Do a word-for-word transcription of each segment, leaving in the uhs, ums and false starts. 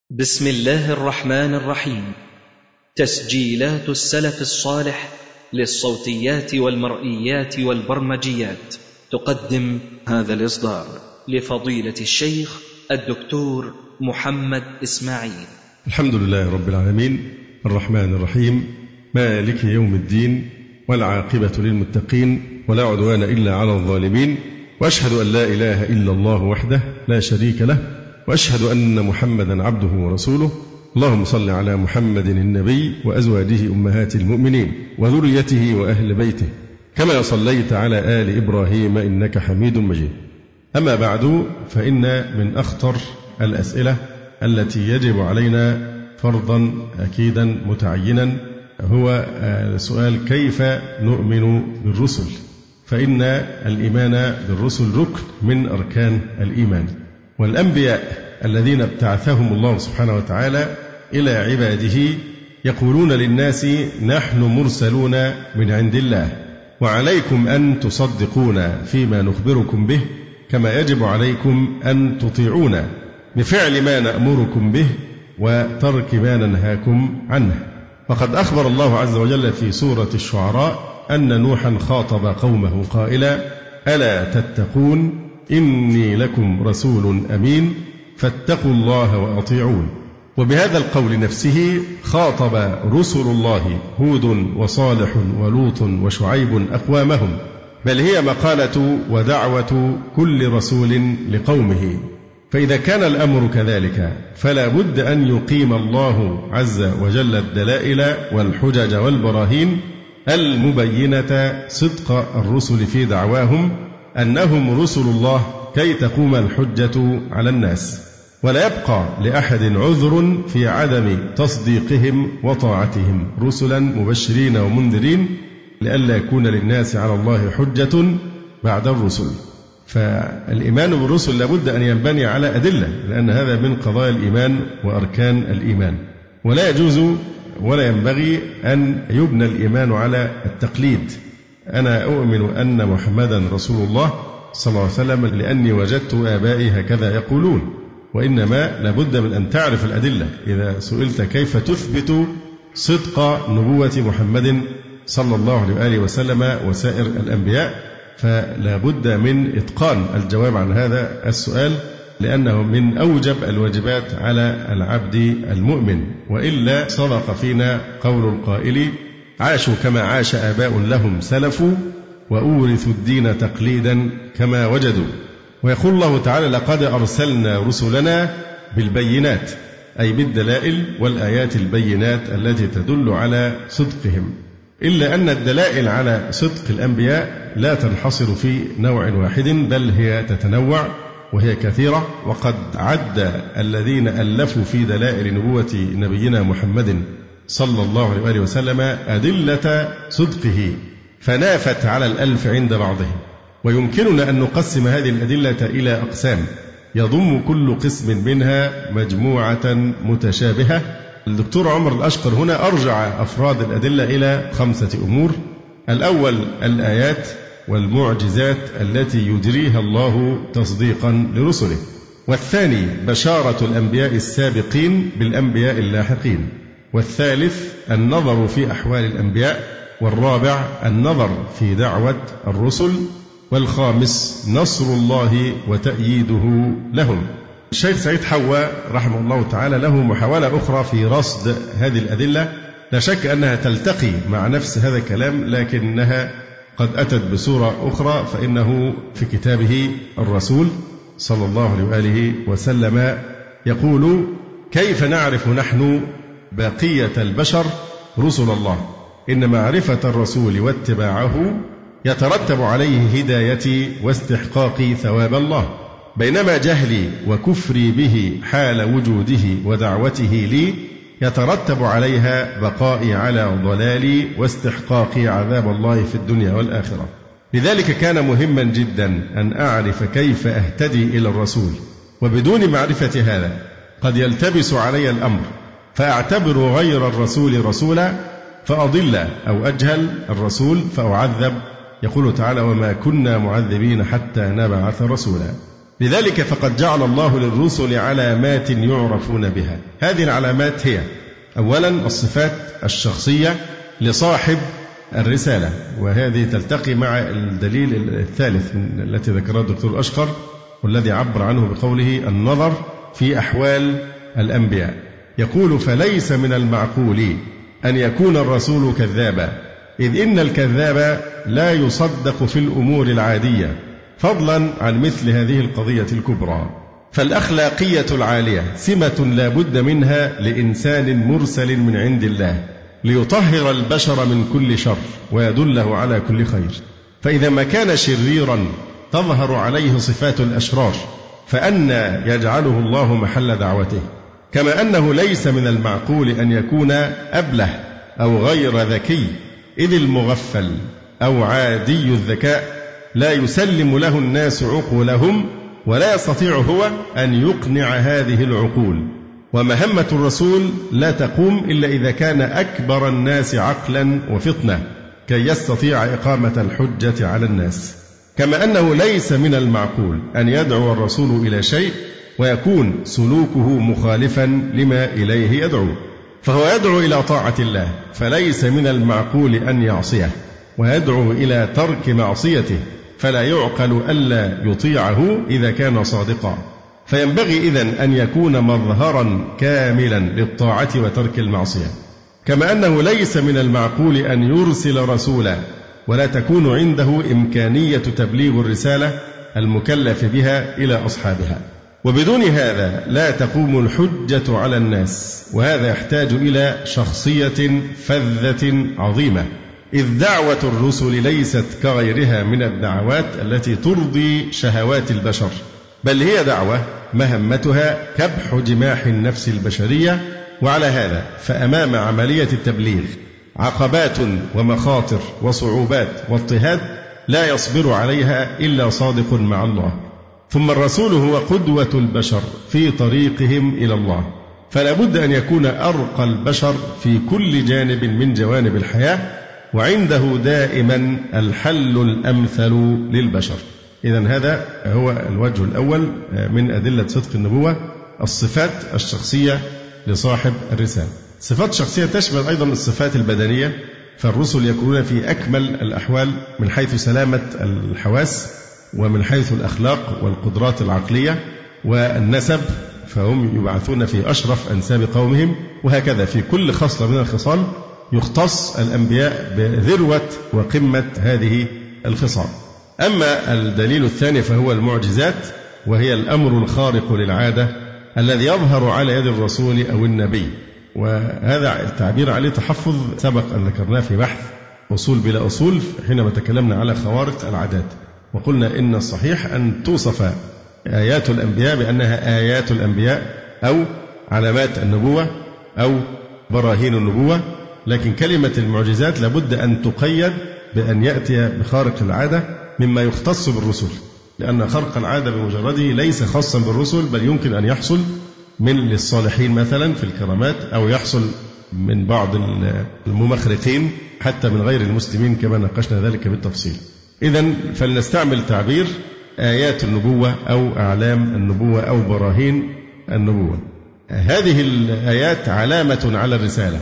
بسم الله الرحمن الرحيم. تسجيلات السلف الصالح للصوتيات والمرئيات والبرمجيات تقدم هذا الإصدار لفضيلة الشيخ الدكتور محمد إسماعيل. الحمد لله رب العالمين، الرحمن الرحيم، مالك يوم الدين، والعاقبة للمتقين، ولا عدوان إلا على الظالمين، وأشهد أن لا إله إلا الله وحده لا شريك له، وأشهد أن محمدا عبده ورسوله. اللهم صل على محمد النبي وأزواجه أمهات المؤمنين وذريته وأهل بيته كما صليت على آل إبراهيم إنك حميد مجيد. أما بعد، فإن من أخطر الأسئلة التي يجب علينا فرضا أكيدا متعينا هو سؤال كيف نؤمن بالرسل، فإن الإيمان بالرسل ركن من أركان الإيمان، والأنبياء الذين ابتعثهم الله سبحانه وتعالى إلى عباده يقولون للناس نحن مرسلون من عند الله، وعليكم أن تصدقونا فيما نخبركم به، كما يجب عليكم أن تطيعونا بفعل ما نأمركم به وترك ما ننهاكم عنه. وقد أخبر الله عز وجل في سورة الشعراء أن نوحا خاطب قومه قائلا ألا تتقون إني لكم رسول أمين فاتقوا الله وأطيعون. وبهذا القول نفسه خاطب رسل الله هود وصالح ولوط وشعيب أقوامهم، بل هي مقالة ودعوة كل رسول لقومه. فإذا كان الأمر كذلك فلا بد أن يقيم الله عز وجل الدلائل والحجج والبراهين المبينة صدق الرسل في دعواهم أنهم رسل الله كي تقوم الحجة على الناس، ولا يبقى لأحد عذر في عدم تصديقهم وطاعتهم رسلا مبشرين ومنذرين لئلا يكون للناس على الله حجة بعد الرسل. فالإيمان بالرسل لابد أن ينبني على أدلة، لأن هذا من قضايا الإيمان وأركان الإيمان، ولا يجوز ولا ينبغي أن يبنى الإيمان على التقليد. أنا أؤمن أن محمدا رسول الله صلى الله عليه وسلم لأني وجدت آبائي هكذا يقولون، وإنما لابد من أن تعرف الأدلة. إذا سئلت كيف تثبت صدق نبوة محمد صلى الله عليه وآله وسلم وسائر الأنبياء، فلا بد من إتقان الجواب عن هذا السؤال، لأنه من أوجب الواجبات على العبد المؤمن، وإلا صدق فينا قول القائل عاشوا كما عاش آباء لهم سلفوا وأورثوا الدين تقليدا كما وجدوا. ويقول الله تعالى لقد أرسلنا رسلنا بالبينات، أي بالدلائل والآيات البينات التي تدل على صدقهم، إلا أن الدلائل على صدق الأنبياء لا تنحصر في نوع واحد، بل هي تتنوع وهي كثيرة. وقد عد الذين ألفوا في دلائل نبوة نبينا محمد صلى الله عليه وآله وسلم أدلة صدقه فنافت على الألف عند بعضهم. ويمكننا أن نقسم هذه الأدلة إلى أقسام يضم كل قسم منها مجموعة متشابهة. الدكتور عمر الأشقر هنا أرجع أفراد الأدلة إلى خمسة أمور: الأول الآيات والمعجزات التي يجريها الله تصديقا لرسله، والثاني بشارة الأنبياء السابقين بالأنبياء اللاحقين، والثالث النظر في أحوال الأنبياء، والرابع النظر في دعوة الرسل، والخامس نصر الله وتأييده لهم. الشيخ سعيد حوا رحمه الله تعالى له محاولة أخرى في رصد هذه الأدلة، لا شك أنها تلتقي مع نفس هذا الكلام، لكنها قد أتت بصورة أخرى. فإنه في كتابه الرسول صلى الله عليه وآله وسلم يقول كيف نعرف نحن بقية البشر رسل الله؟ إن معرفة الرسول واتباعه يترتب عليه هدايتي واستحقاقي ثواب الله، بينما جهلي وكفري به حال وجوده ودعوته لي يترتب عليها بقائي على ضلالي واستحقاقي عذاب الله في الدنيا والآخرة. لذلك كان مهما جدا أن أعرف كيف أهتدي إلى الرسول، وبدون معرفة هذا قد يلتبس علي الأمر فأعتبر غير الرسول رسولا فأضل، أو أجهل الرسول فأعذب. يقول تعالى وما كنا معذبين حتى نبعث رسولا. لذلك فقد جعل الله للرسل علامات يعرفون بها. هذه العلامات هي أولا الصفات الشخصية لصاحب الرسالة، وهذه تلتقي مع الدليل الثالث التي ذكرها الدكتور الأشقر والذي عبر عنه بقوله النظر في أحوال الأنبياء. يقول: فليس من المعقول أن يكون الرسول كذابا، إذ إن الكذاب لا يصدق في الأمور العادية، فضلا عن مثل هذه القضية الكبرى. فالأخلاقية العالية سمة لا بد منها لإنسان مرسل من عند الله ليطهر البشر من كل شر ويدله على كل خير. فإذا ما كان شريرا تظهر عليه صفات الأشرار، فأنى يجعله الله محل دعوته؟ كما أنه ليس من المعقول أن يكون أبله أو غير ذكي، إذ المغفل أو عادي الذكاء لا يسلم له الناس عقولهم، ولا يستطيع هو أن يقنع هذه العقول. ومهمة الرسول لا تقوم إلا إذا كان أكبر الناس عقلا وفطنة كي يستطيع إقامة الحجة على الناس. كما أنه ليس من المعقول أن يدعو الرسول إلى شيء ويكون سلوكه مخالفا لما إليه يدعو، فهو يدعو إلى طاعة الله، فليس من المعقول أن يعصيه، ويدعو إلى ترك معصيته، فلا يعقل ألا يطيعه إذا كان صادقا. فينبغي إذن أن يكون مظهرا كاملا للطاعة وترك المعصية. كما أنه ليس من المعقول أن يرسل رسولا ولا تكون عنده إمكانية تبليغ الرسالة المكلف بها إلى أصحابها، وبدون هذا لا تقوم الحجة على الناس، وهذا يحتاج إلى شخصية فذة عظيمة، إذ دعوة الرسل ليست كغيرها من الدعوات التي ترضي شهوات البشر، بل هي دعوة مهمتها كبح جماح النفس البشرية. وعلى هذا فأمام عملية التبليغ عقبات ومخاطر وصعوبات واضطهاد لا يصبر عليها إلا صادق مع الله. ثم الرسول هو قدوة البشر في طريقهم إلى الله، فلا بد أن يكون أرقى البشر في كل جانب من جوانب الحياة، وعنده دائما الحل الأمثل للبشر. إذن هذا هو الوجه الأول من أدلة صدق النبوة، الصفات الشخصية لصاحب الرسالة. صفات شخصية تشمل أيضا الصفات البدنية، فالرسل يكونون في أكمل الأحوال من حيث سلامة الحواس، ومن حيث الأخلاق والقدرات العقلية والنسب، فهم يبعثون في أشرف أنساب قومهم، وهكذا في كل خصلة من الخصال يختص الأنبياء بذروة وقمة هذه الخصال. أما الدليل الثاني فهو المعجزات، وهي الأمر الخارق للعادة الذي يظهر على يد الرسول أو النبي، وهذا التعبير عليه تحفظ سبق أن ذكرناه في بحث أصول بلا أصول حينما تكلمنا على خوارق العادات، وقلنا إن الصحيح أن توصف آيات الأنبياء بأنها آيات الأنبياء أو علامات النبوة أو براهين النبوة، لكن كلمة المعجزات لابد أن تقيد بأن يأتي بخارق العادة مما يختص بالرسل، لأن خرق العادة بمجرده ليس خاصا بالرسل، بل يمكن أن يحصل من للصالحين مثلا في الكرامات، أو يحصل من بعض الممخرقين حتى من غير المسلمين كما ناقشنا ذلك بالتفصيل. إذن فلنستعمل تعبير آيات النبوة أو أعلام النبوة أو براهين النبوة. هذه الآيات علامة على الرسالة،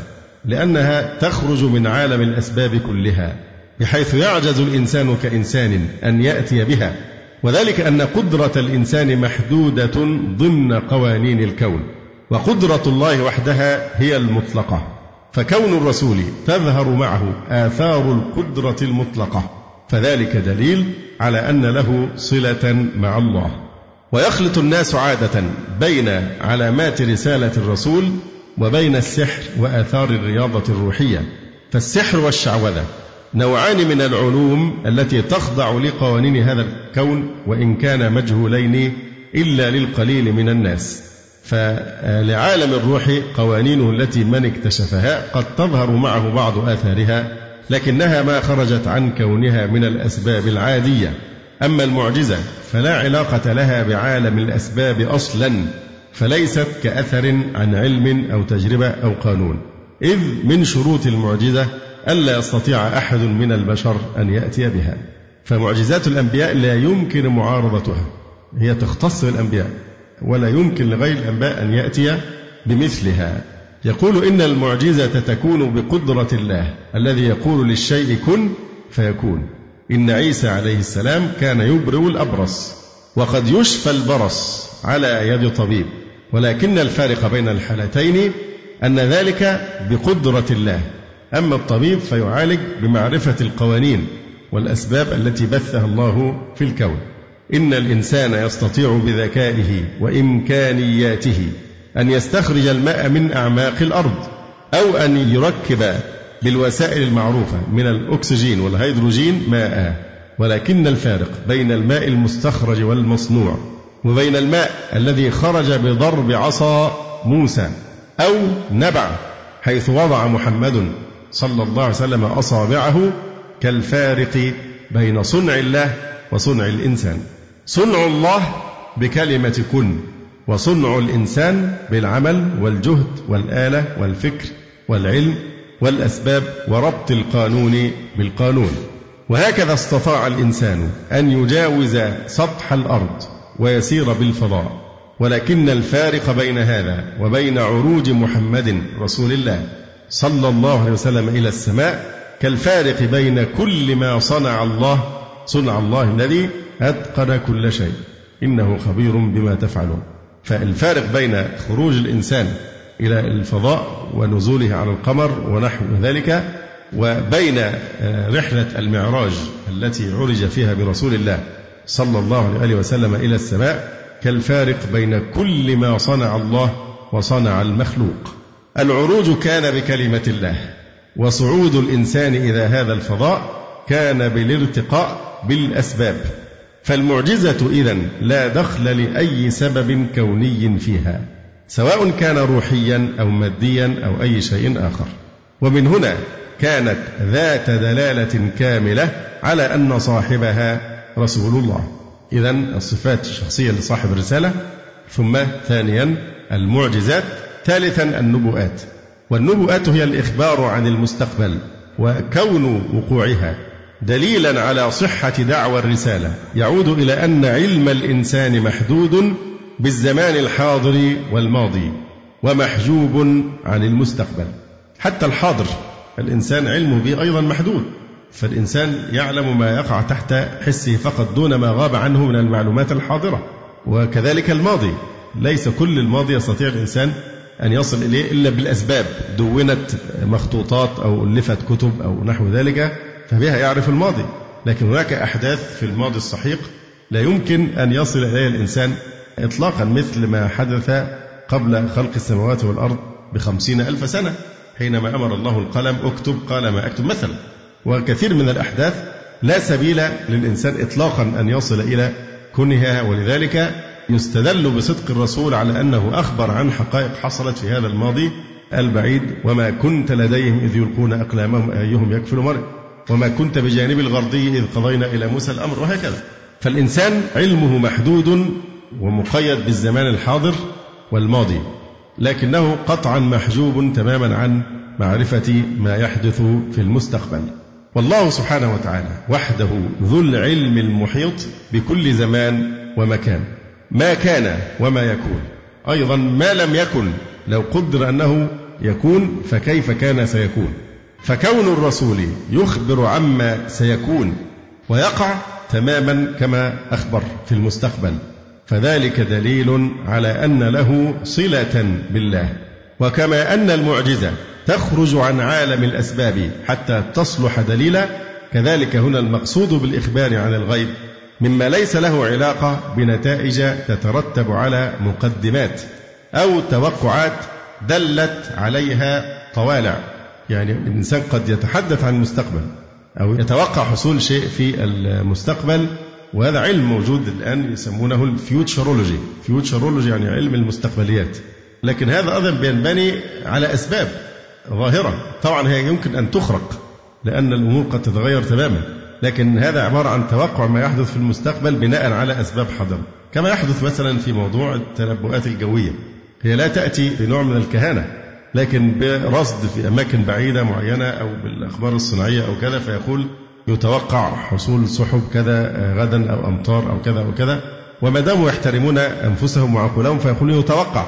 لأنها تخرج من عالم الأسباب كلها، بحيث يعجز الإنسان كإنسان أن يأتي بها، وذلك أن قدرة الإنسان محدودة ضمن قوانين الكون، وقدرة الله وحدها هي المطلقة، فكون الرسول تظهر معه آثار القدرة المطلقة، فذلك دليل على أن له صلة مع الله. ويخلط الناس عادة بين علامات رسالة الرسول وبين السحر وآثار الرياضة الروحية. فالسحر والشعوذة نوعان من العلوم التي تخضع لقوانين هذا الكون، وإن كان مجهولين إلا للقليل من الناس. فلعالم الروح قوانينه التي من اكتشفها قد تظهر معه بعض آثارها، لكنها ما خرجت عن كونها من الأسباب العادية. أما المعجزة فلا علاقة لها بعالم الأسباب أصلا، فليست كأثر عن علم أو تجربة أو قانون، إذ من شروط المعجزة ألا يستطيع أحد من البشر أن يأتي بها. فمعجزات الأنبياء لا يمكن معارضتها، هي تختص بالأنبياء ولا يمكن لغير الأنبياء أن يأتي بمثلها. يقول إن المعجزة تكون بقدرة الله الذي يقول للشيء كن فيكون. إن عيسى عليه السلام كان يبرئ الأبرص وقد يشفى البرص على يد طبيب، ولكن الفارق بين الحالتين أن ذلك بقدرة الله، أما الطبيب فيعالج بمعرفة القوانين والأسباب التي بثها الله في الكون. إن الإنسان يستطيع بذكائه وإمكانياته أن يستخرج الماء من أعماق الأرض أو أن يركب بالوسائل المعروفة من الأكسجين والهيدروجين ماء، ولكن الفارق بين الماء المستخرج والمصنوع وبين الماء الذي خرج بضرب عصا موسى أو نبع حيث وضع محمد صلى الله عليه وسلم أصابعه كالفارق بين صنع الله وصنع الإنسان. صنع الله بكلمة كن، وصنع الإنسان بالعمل والجهد والآلة والفكر والعلم والأسباب وربط القانون بالقانون. وهكذا استطاع الإنسان أن يجاوز سطح الأرض ويسير بالفضاء، ولكن الفارق بين هذا وبين عروج محمد رسول الله صلى الله عليه وسلم إلى السماء كالفارق بين كل ما صنع الله صنع الله الذي أتقن كل شيء إنه خبير بما تفعلون. فالفارق بين خروج الإنسان إلى الفضاء ونزوله على القمر ونحو ذلك وبين رحلة المعراج التي عرج فيها برسول الله صلى الله عليه وسلم إلى السماء كالفارق بين كل ما صنع الله وصنع المخلوق. العروج كان بكلمة الله، وصعود الإنسان إلى هذا الفضاء كان بالارتقاء بالأسباب. فالمعجزة إذن لا دخل لأي سبب كوني فيها، سواء كان روحيا أو ماديا أو أي شيء آخر. ومن هنا كانت ذات دلالة كاملة على أن صاحبها رسول الله. إذن الصفات الشخصية لصاحب الرسالة، ثم ثانيا المعجزات، ثالثا النبوءات. والنبوءات هي الإخبار عن المستقبل، وكون وقوعها دليلا على صحة دعوى الرسالة يعود إلى أن علم الإنسان محدود بالزمان الحاضر والماضي ومحجوب عن المستقبل. حتى الحاضر الإنسان علمه به أيضا محدود، فالإنسان يعلم ما يقع تحت حسه فقط دون ما غاب عنه من المعلومات الحاضرة. وكذلك الماضي، ليس كل الماضي يستطيع الإنسان أن يصل إليه إلا بالأسباب، دونت مخطوطات أو ألفت كتب أو نحو ذلك فبها يعرف الماضي. لكن هناك أحداث في الماضي السحيق لا يمكن أن يصل إليها الإنسان إطلاقا، مثل ما حدث قبل خلق السماوات والأرض بخمسين ألف سنة حينما أمر الله القلم اكتب قال ما أكتب مثلا. وكثير من الأحداث لا سبيل للإنسان إطلاقا أن يصل إلى كنها، ولذلك يستدل بصدق الرسول على أنه أخبر عن حقائق حصلت في هذا الماضي البعيد. وما كنت لديهم إذ يلقون أقلامهم أيهم يكفل مريم وما كنت بجانب الغربي إذ قضينا إلى موسى الأمر، وهكذا. فالإنسان علمه محدود ومقيد بالزمان الحاضر والماضي، لكنه قطعا محجوب تماما عن معرفة ما يحدث في المستقبل. والله سبحانه وتعالى وحده ذو العلم المحيط بكل زمان ومكان، ما كان وما يكون، أيضا ما لم يكن لو قدر أنه يكون فكيف كان سيكون. فكون الرسول يخبر عما سيكون ويقع تماما كما أخبر في المستقبل، فذلك دليل على أن له صلة بالله. وكما أن المعجزة تخرج عن عالم الأسباب حتى تصلح دليلا، كذلك هنا المقصود بالإخبار عن الغيب مما ليس له علاقة بنتائج تترتب على مقدمات أو توقعات دلت عليها طوالع. يعني الإنسان قد يتحدث عن المستقبل أو يتوقع حصول شيء في المستقبل، وهذا علم موجود الآن يسمونه الفيوتشرولوجي. فيوتشرولوجي يعني علم المستقبليات، لكن هذا أيضا بينبني على أسباب ظاهرة. طبعا هي يمكن أن تخرق لأن الأمور قد تتغير تماما، لكن هذا عبارة عن توقع ما يحدث في المستقبل بناء على أسباب حاضرة، كما يحدث مثلا في موضوع التنبؤات الجوية. هي لا تأتي بنوع من الكهانة، لكن برصد في أماكن بعيدة معينة أو بالأخبار الصناعية أو كذا، فيقول يتوقع حصول سحب كذا غدا أو أمطار أو كذا أو كذا، وما داموا يحترمون أنفسهم وعقولهم فيقولون يتوقع.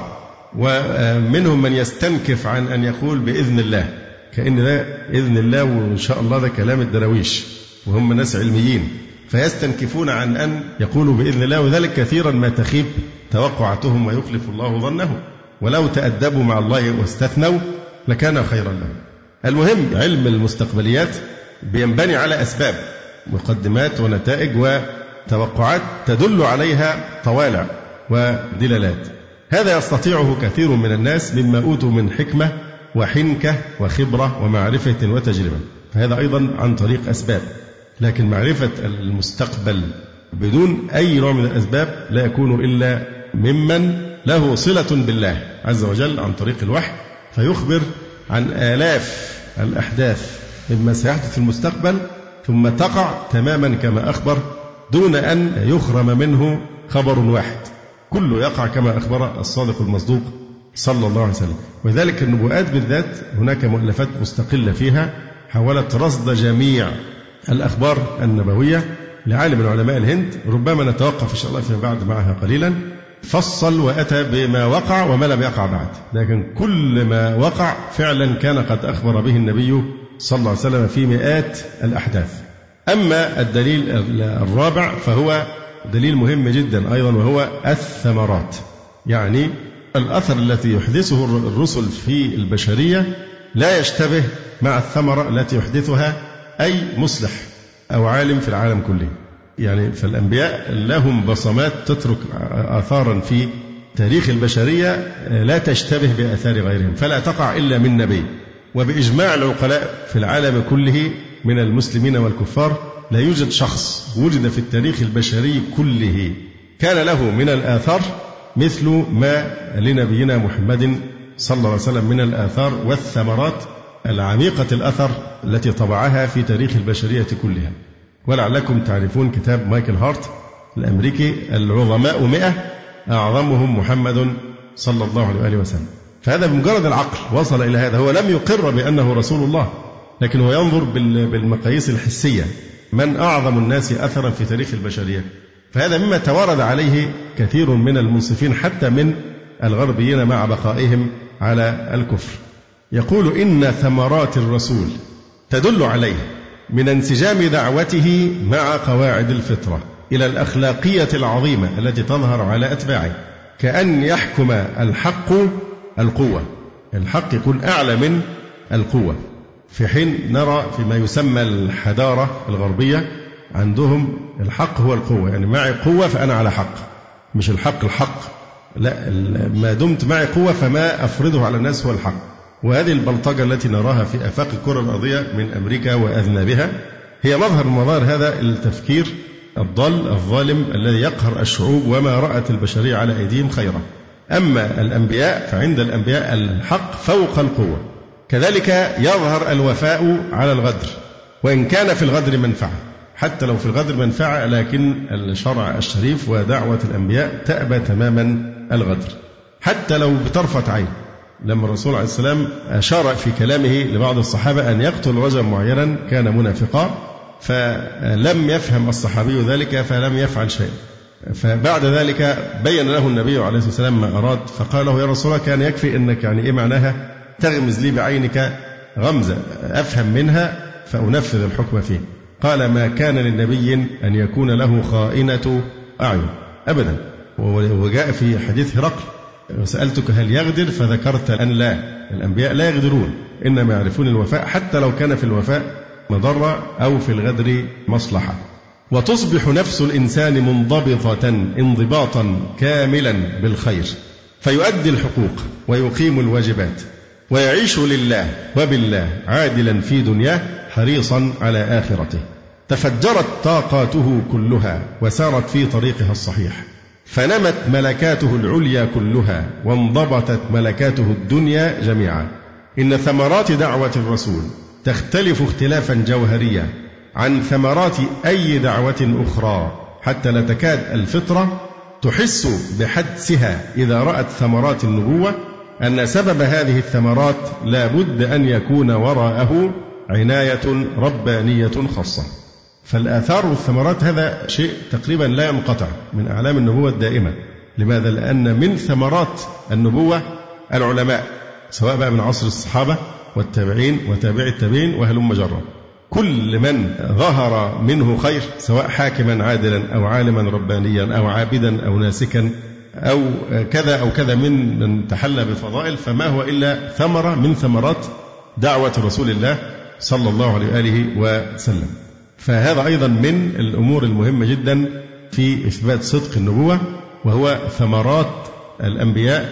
ومنهم من يستنكف عن أن يقول بإذن الله، كأن ده إذن الله وإن شاء الله ده كلام الدراويش وهم ناس علميين، فيستنكفون عن أن يقولوا بإذن الله، وذلك كثيرا ما تخيب توقعاتهم ويخلف الله ظنه، ولو تأدبوا مع الله واستثنوا لكان خيرا لهم. المهم علم المستقبليات بينبني على أسباب، مقدمات ونتائج وتوقعات تدل عليها طوالع ودلالات. هذا يستطيعه كثير من الناس مما أوتوا من حكمة وحنكة وخبرة ومعرفة وتجربة، فهذا أيضا عن طريق أسباب. لكن معرفة المستقبل بدون أي نوع من الأسباب لا يكون إلا ممن له صلة بالله عز وجل عن طريق الوحي، فيخبر عن آلاف الأحداث مما سيحدث في المستقبل ثم تقع تماما كما أخبر دون أن يخرم منه خبر واحد، كله يقع كما أخبر الصادق المصدوق صلى الله عليه وسلم. ولذلك النبوءات بالذات هناك مؤلفات مستقلة فيها حاولت رصد جميع الأخبار النبوية لعالم من علماء الهند، ربما نتوقف إن شاء الله فيما بعد معها قليلا، فصل وأتى بما وقع وما لم يقع بعد، لكن كل ما وقع فعلا كان قد أخبر به النبي صلى الله عليه وسلم في مئات الأحداث. أما الدليل الرابع فهو دليل مهم جدا أيضا، وهو الثمرات، يعني الأثر التي يحدثه الرسل في البشرية لا يشتبه مع الثمرة التي يحدثها أي مصلح أو عالم في العالم كله. يعني فالأنبياء لهم بصمات تترك آثارا في تاريخ البشرية لا تشتبه بآثار غيرهم، فلا تقع إلا من نبي. وبإجماع العقلاء في العالم كله من المسلمين والكفار لا يوجد شخص وجد في التاريخ البشري كله كان له من الآثار مثل ما لنبينا محمد صلى الله عليه وسلم من الآثار والثمرات العميقة الأثر التي طبعها في تاريخ البشرية كلها. ولعلكم تعرفون كتاب مايكل هارت الأمريكي العظماء مئة أعظمهم محمد صلى الله عليه وسلم. فهذا بمجرد العقل وصل إلى هذا، هو لم يقر بأنه رسول الله، لكن هو ينظر بالمقاييس الحسية من أعظم الناس أثرا في تاريخ البشرية. فهذا مما توارد عليه كثير من المنصفين حتى من الغربيين مع بقائهم على الكفر. يقول إن ثمرات الرسول تدل عليه من انسجام دعوته مع قواعد الفطرة إلى الأخلاقية العظيمة التي تظهر على أتباعه، كأن يحكم الحق القوة، الحق يكون أعلى من القوة، في حين نرى فيما يسمى الحضارة الغربية عندهم الحق هو القوة، يعني معي قوة فأنا على حق، مش الحق الحق، لا، ما دمت معي قوة فما أفرضه على الناس هو الحق. وهذه البلطجة التي نراها في آفاق الكرة الأرضية من أمريكا وأذنابها هي مظهر من مظاهر هذا التفكير الضال الظالم الذي يقهر الشعوب وما رأت البشرية على أيديهم خيرا. أما الأنبياء فعند الأنبياء الحق فوق القوة. كذلك يظهر الوفاء على الغدر، وإن كان في الغدر منفعة، حتى لو في الغدر منفعة، لكن الشرع الشريف ودعوة الأنبياء تأبى تماما الغدر حتى لو بطرفة عين. لما الرسول عليه السلام أشار في كلامه لبعض الصحابة أن يقتل رجلا معينا كان منافقا، فلم يفهم الصحابي ذلك فلم يفعل شيء، فبعد ذلك بين له النبي عليه الصلاة والسلام ما أراد، فقال له يا رسول الله كان يكفي أنك يعني إيه معناها تغمز لي بعينك غمزة أفهم منها فأنفذ الحكم فيه. قال ما كان للنبي أن يكون له خائنة أعين أبدا. وجاء في حديث هرقل وسألتك هل يغدر فذكرت أن لا، الأنبياء لا يغدرون، إنما يعرفون الوفاء حتى لو كان في الوفاء مضرة أو في الغدر مصلحة. وتصبح نفس الإنسان منضبطة انضباطا كاملا بالخير، فيؤدي الحقوق ويقيم الواجبات ويعيش لله وبالله عادلا في دنياه حريصا على آخرته. تفجرت طاقاته كلها وسارت في طريقها الصحيح، فنمت ملكاته العليا كلها وانضبطت ملكاته الدنيا جميعا. إن ثمرات دعوة الرسول تختلف اختلافا جوهريا عن ثمرات أي دعوة أخرى، حتى لا تكاد الفطرة تحس بحدسها إذا رأت ثمرات النبوة أن سبب هذه الثمرات لا بد أن يكون وراءه عناية ربانية خاصة. فالآثار والثمرات هذا شيء تقريبا لا ينقطع من أعلام النبوة الدائمة. لماذا؟ لأن من ثمرات النبوة العلماء، سواء بقى من عصر الصحابة والتابعين وتابع التابعين وهلم جرا، كل من ظهر منه خير، سواء حاكما عادلا أو عالما ربانيا أو عابدا أو ناسكا أو كذا أو كذا من من تحلى بالفضائل، فما هو إلا ثمرة من ثمرات دعوة رسول الله صلى الله عليه وآله وسلم. فهذا أيضا من الأمور المهمة جدا في إثبات صدق النبوة، وهو ثمرات الأنبياء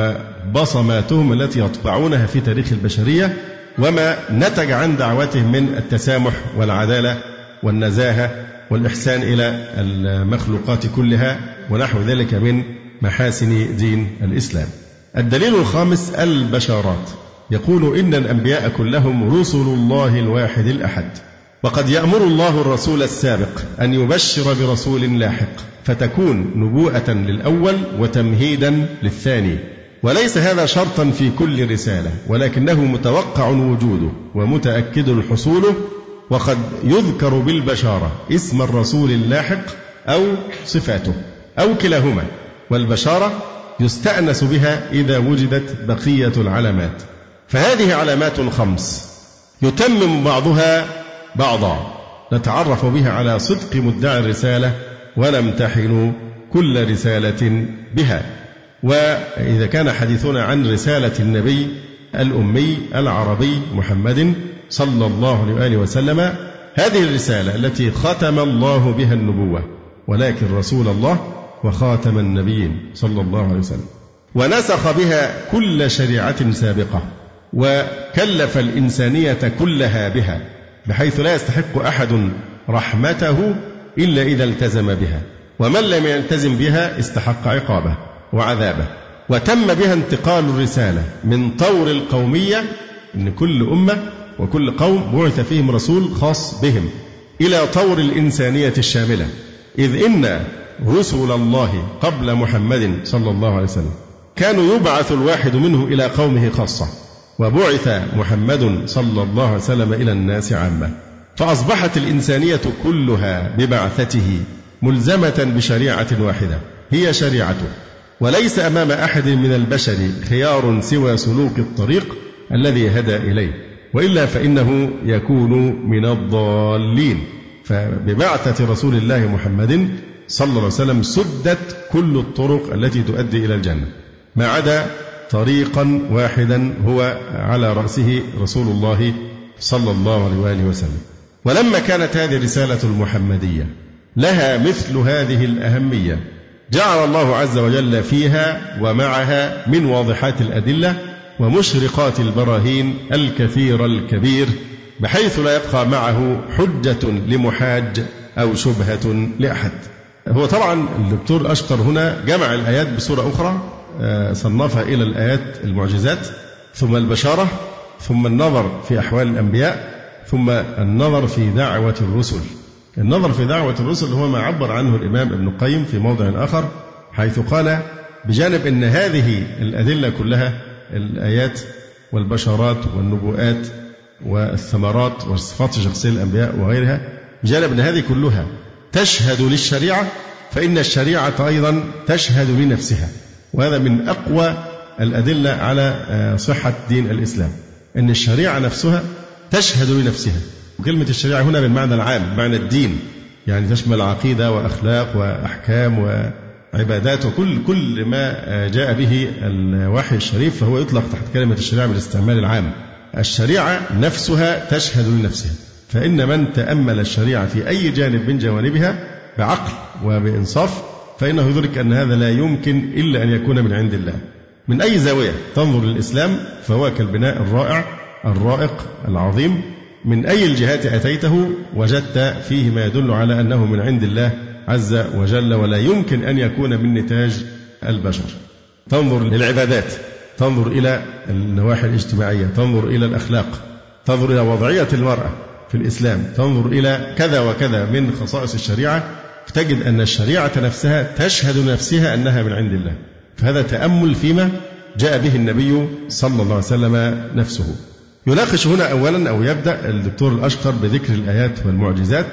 وبصماتهم التي يطبعونها في تاريخ البشرية، وما نتج عن دعوتهم من التسامح والعدالة والنزاهة والإحسان إلى المخلوقات كلها ونحو ذلك من محاسن دين الإسلام. الدليل الخامس البشارات. يقول إن الأنبياء كلهم رسل الله الواحد الأحد، وقد يأمر الله الرسول السابق أن يبشر برسول لاحق، فتكون نبوءة للأول وتمهيدا للثاني، وليس هذا شرطا في كل رسالة، ولكنه متوقع وجوده ومتأكد حصوله، وقد يذكر بالبشارة اسم الرسول اللاحق أو صفاته أو كلاهما، والبشارة يستأنس بها إذا وجدت بقية العلامات. فهذه علامات خمس يتمم بعضها بعضا، نتعرف بها على صدق مدعي الرسالة ونمتحن كل رسالة بها. وإذا كان حديثنا عن رسالة النبي الأمي العربي محمد صلى الله عليه وآله وسلم، هذه الرسالة التي ختم الله بها النبوة، ولكن رسول الله وخاتم النبيين صلى الله عليه وسلم، ونسخ بها كل شريعة سابقة، وكلف الإنسانية كلها بها، بحيث لا يستحق أحد رحمته إلا إذا التزم بها، ومن لم يلتزم بها استحق عقابه وعذابه. وتم بها انتقال الرسالة من طور القومية، إن كل أمة وكل قوم بعث فيهم رسول خاص بهم، إلى طور الإنسانية الشاملة، إذ إن رسل الله قبل محمد صلى الله عليه وسلم كانوا يبعث الواحد منه إلى قومه خاصة، وبعث محمد صلى الله عليه وسلم إلى الناس عامة، فأصبحت الإنسانية كلها ببعثته ملزمة بشريعة واحدة هي شريعته، وليس أمام أحد من البشر خيار سوى سلوك الطريق الذي هدى إليه، وإلا فإنه يكون من الضالين. فببعثة رسول الله محمد صلى الله عليه وسلم سدت كل الطرق التي تؤدي إلى الجنة، ما عدا طريقا واحدا هو على رأسه رسول الله صلى الله عليه وآله وسلم. ولما كانت هذه الرسالة المحمدية لها مثل هذه الأهمية، جعل الله عز وجل فيها ومعها من واضحات الأدلة ومشرقات البراهين الكثير الكبير، بحيث لا يبقى معه حجة لمحاج أو شبهة لأحد. هو طبعا الدكتور الأشقر هنا جمع الآيات بصورة أخرى، صنفها إلى الآيات المعجزات، ثم البشارة، ثم النظر في أحوال الأنبياء، ثم النظر في دعوة الرسل. النظر في دعوة الرسل هو ما عبر عنه الإمام ابن القيم في موضع آخر، حيث قال بجانب أن هذه الأدلة كلها الآيات والبشارات والنبوءات والثمرات والصفات الشخصية للأنبياء وغيرها، بجانب أن هذه كلها تشهد للشريعة، فإن الشريعة أيضا تشهد لنفسها، وهذا من أقوى الأدلة على صحة دين الإسلام، أن الشريعة نفسها تشهد لنفسها. وكلمة الشريعة هنا بالمعنى العام، معنى الدين، يعني تشمل عقيدة وأخلاق وأحكام وعبادات وكل كل ما جاء به الوحي الشريف، فهو يطلق تحت كلمة الشريعة بالاستعمال العام. الشريعة نفسها تشهد لنفسها، فإن من تأمل الشريعة في أي جانب من جوانبها بعقل وبإنصاف، فإنه يدرك أن هذا لا يمكن إلا أن يكون من عند الله. من أي زاوية تنظر للإسلام فهو كالبناء الرائع الرائق العظيم، من أي الجهات أتيته وجدت فيه ما يدل على أنه من عند الله عز وجل، ولا يمكن أن يكون من نتاج البشر. تنظر للعبادات، تنظر إلى النواحي الاجتماعية، تنظر إلى الأخلاق، تنظر إلى وضعية المرأة في الإسلام، تنظر إلى كذا وكذا من خصائص الشريعة، فتجد أن الشريعة نفسها تشهد نفسها أنها من عند الله. فهذا تأمل فيما جاء به النبي صلى الله عليه وسلم نفسه. يناقش هنا أولا أو يبدأ الدكتور الأشقر بذكر الآيات والمعجزات،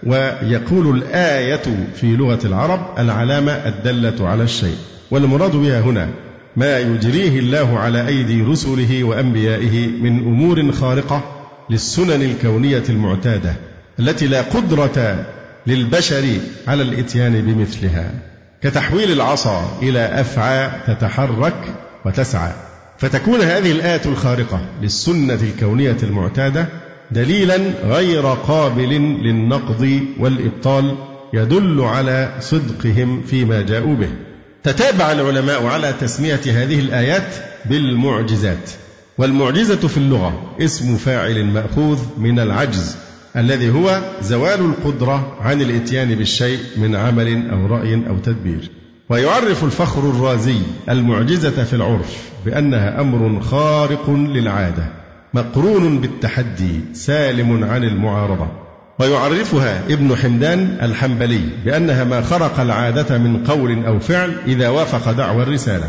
ويقول الآية في لغة العرب العلامة الدالة على الشيء، والمراد بها هنا ما يجريه الله على أيدي رسله وأنبيائه من أمور خارقة للسنن الكونية المعتادة التي لا قدرة للبشر على الإتيان بمثلها، كتحويل العصا إلى أفعى تتحرك وتسعى. فتكون هذه الآية الخارقة للسنة الكونية المعتادة دليلا غير قابل للنقض والإبطال يدل على صدقهم فيما جاءوا به. تتابع العلماء على تسمية هذه الآيات بالمعجزات. والمعجزة في اللغة اسم فاعل مأخوذ من العجز الذي هو زوال القدرة عن الإتيان بالشيء من عمل أو رأي أو تدبير. ويعرف الفخر الرازي المعجزة في العرف بأنها أمر خارق للعادة مقرون بالتحدي سالم عن المعارضة. ويعرفها ابن حمدان الحنبلي بأنها ما خرق العادة من قول أو فعل إذا وافق دعوى الرسالة،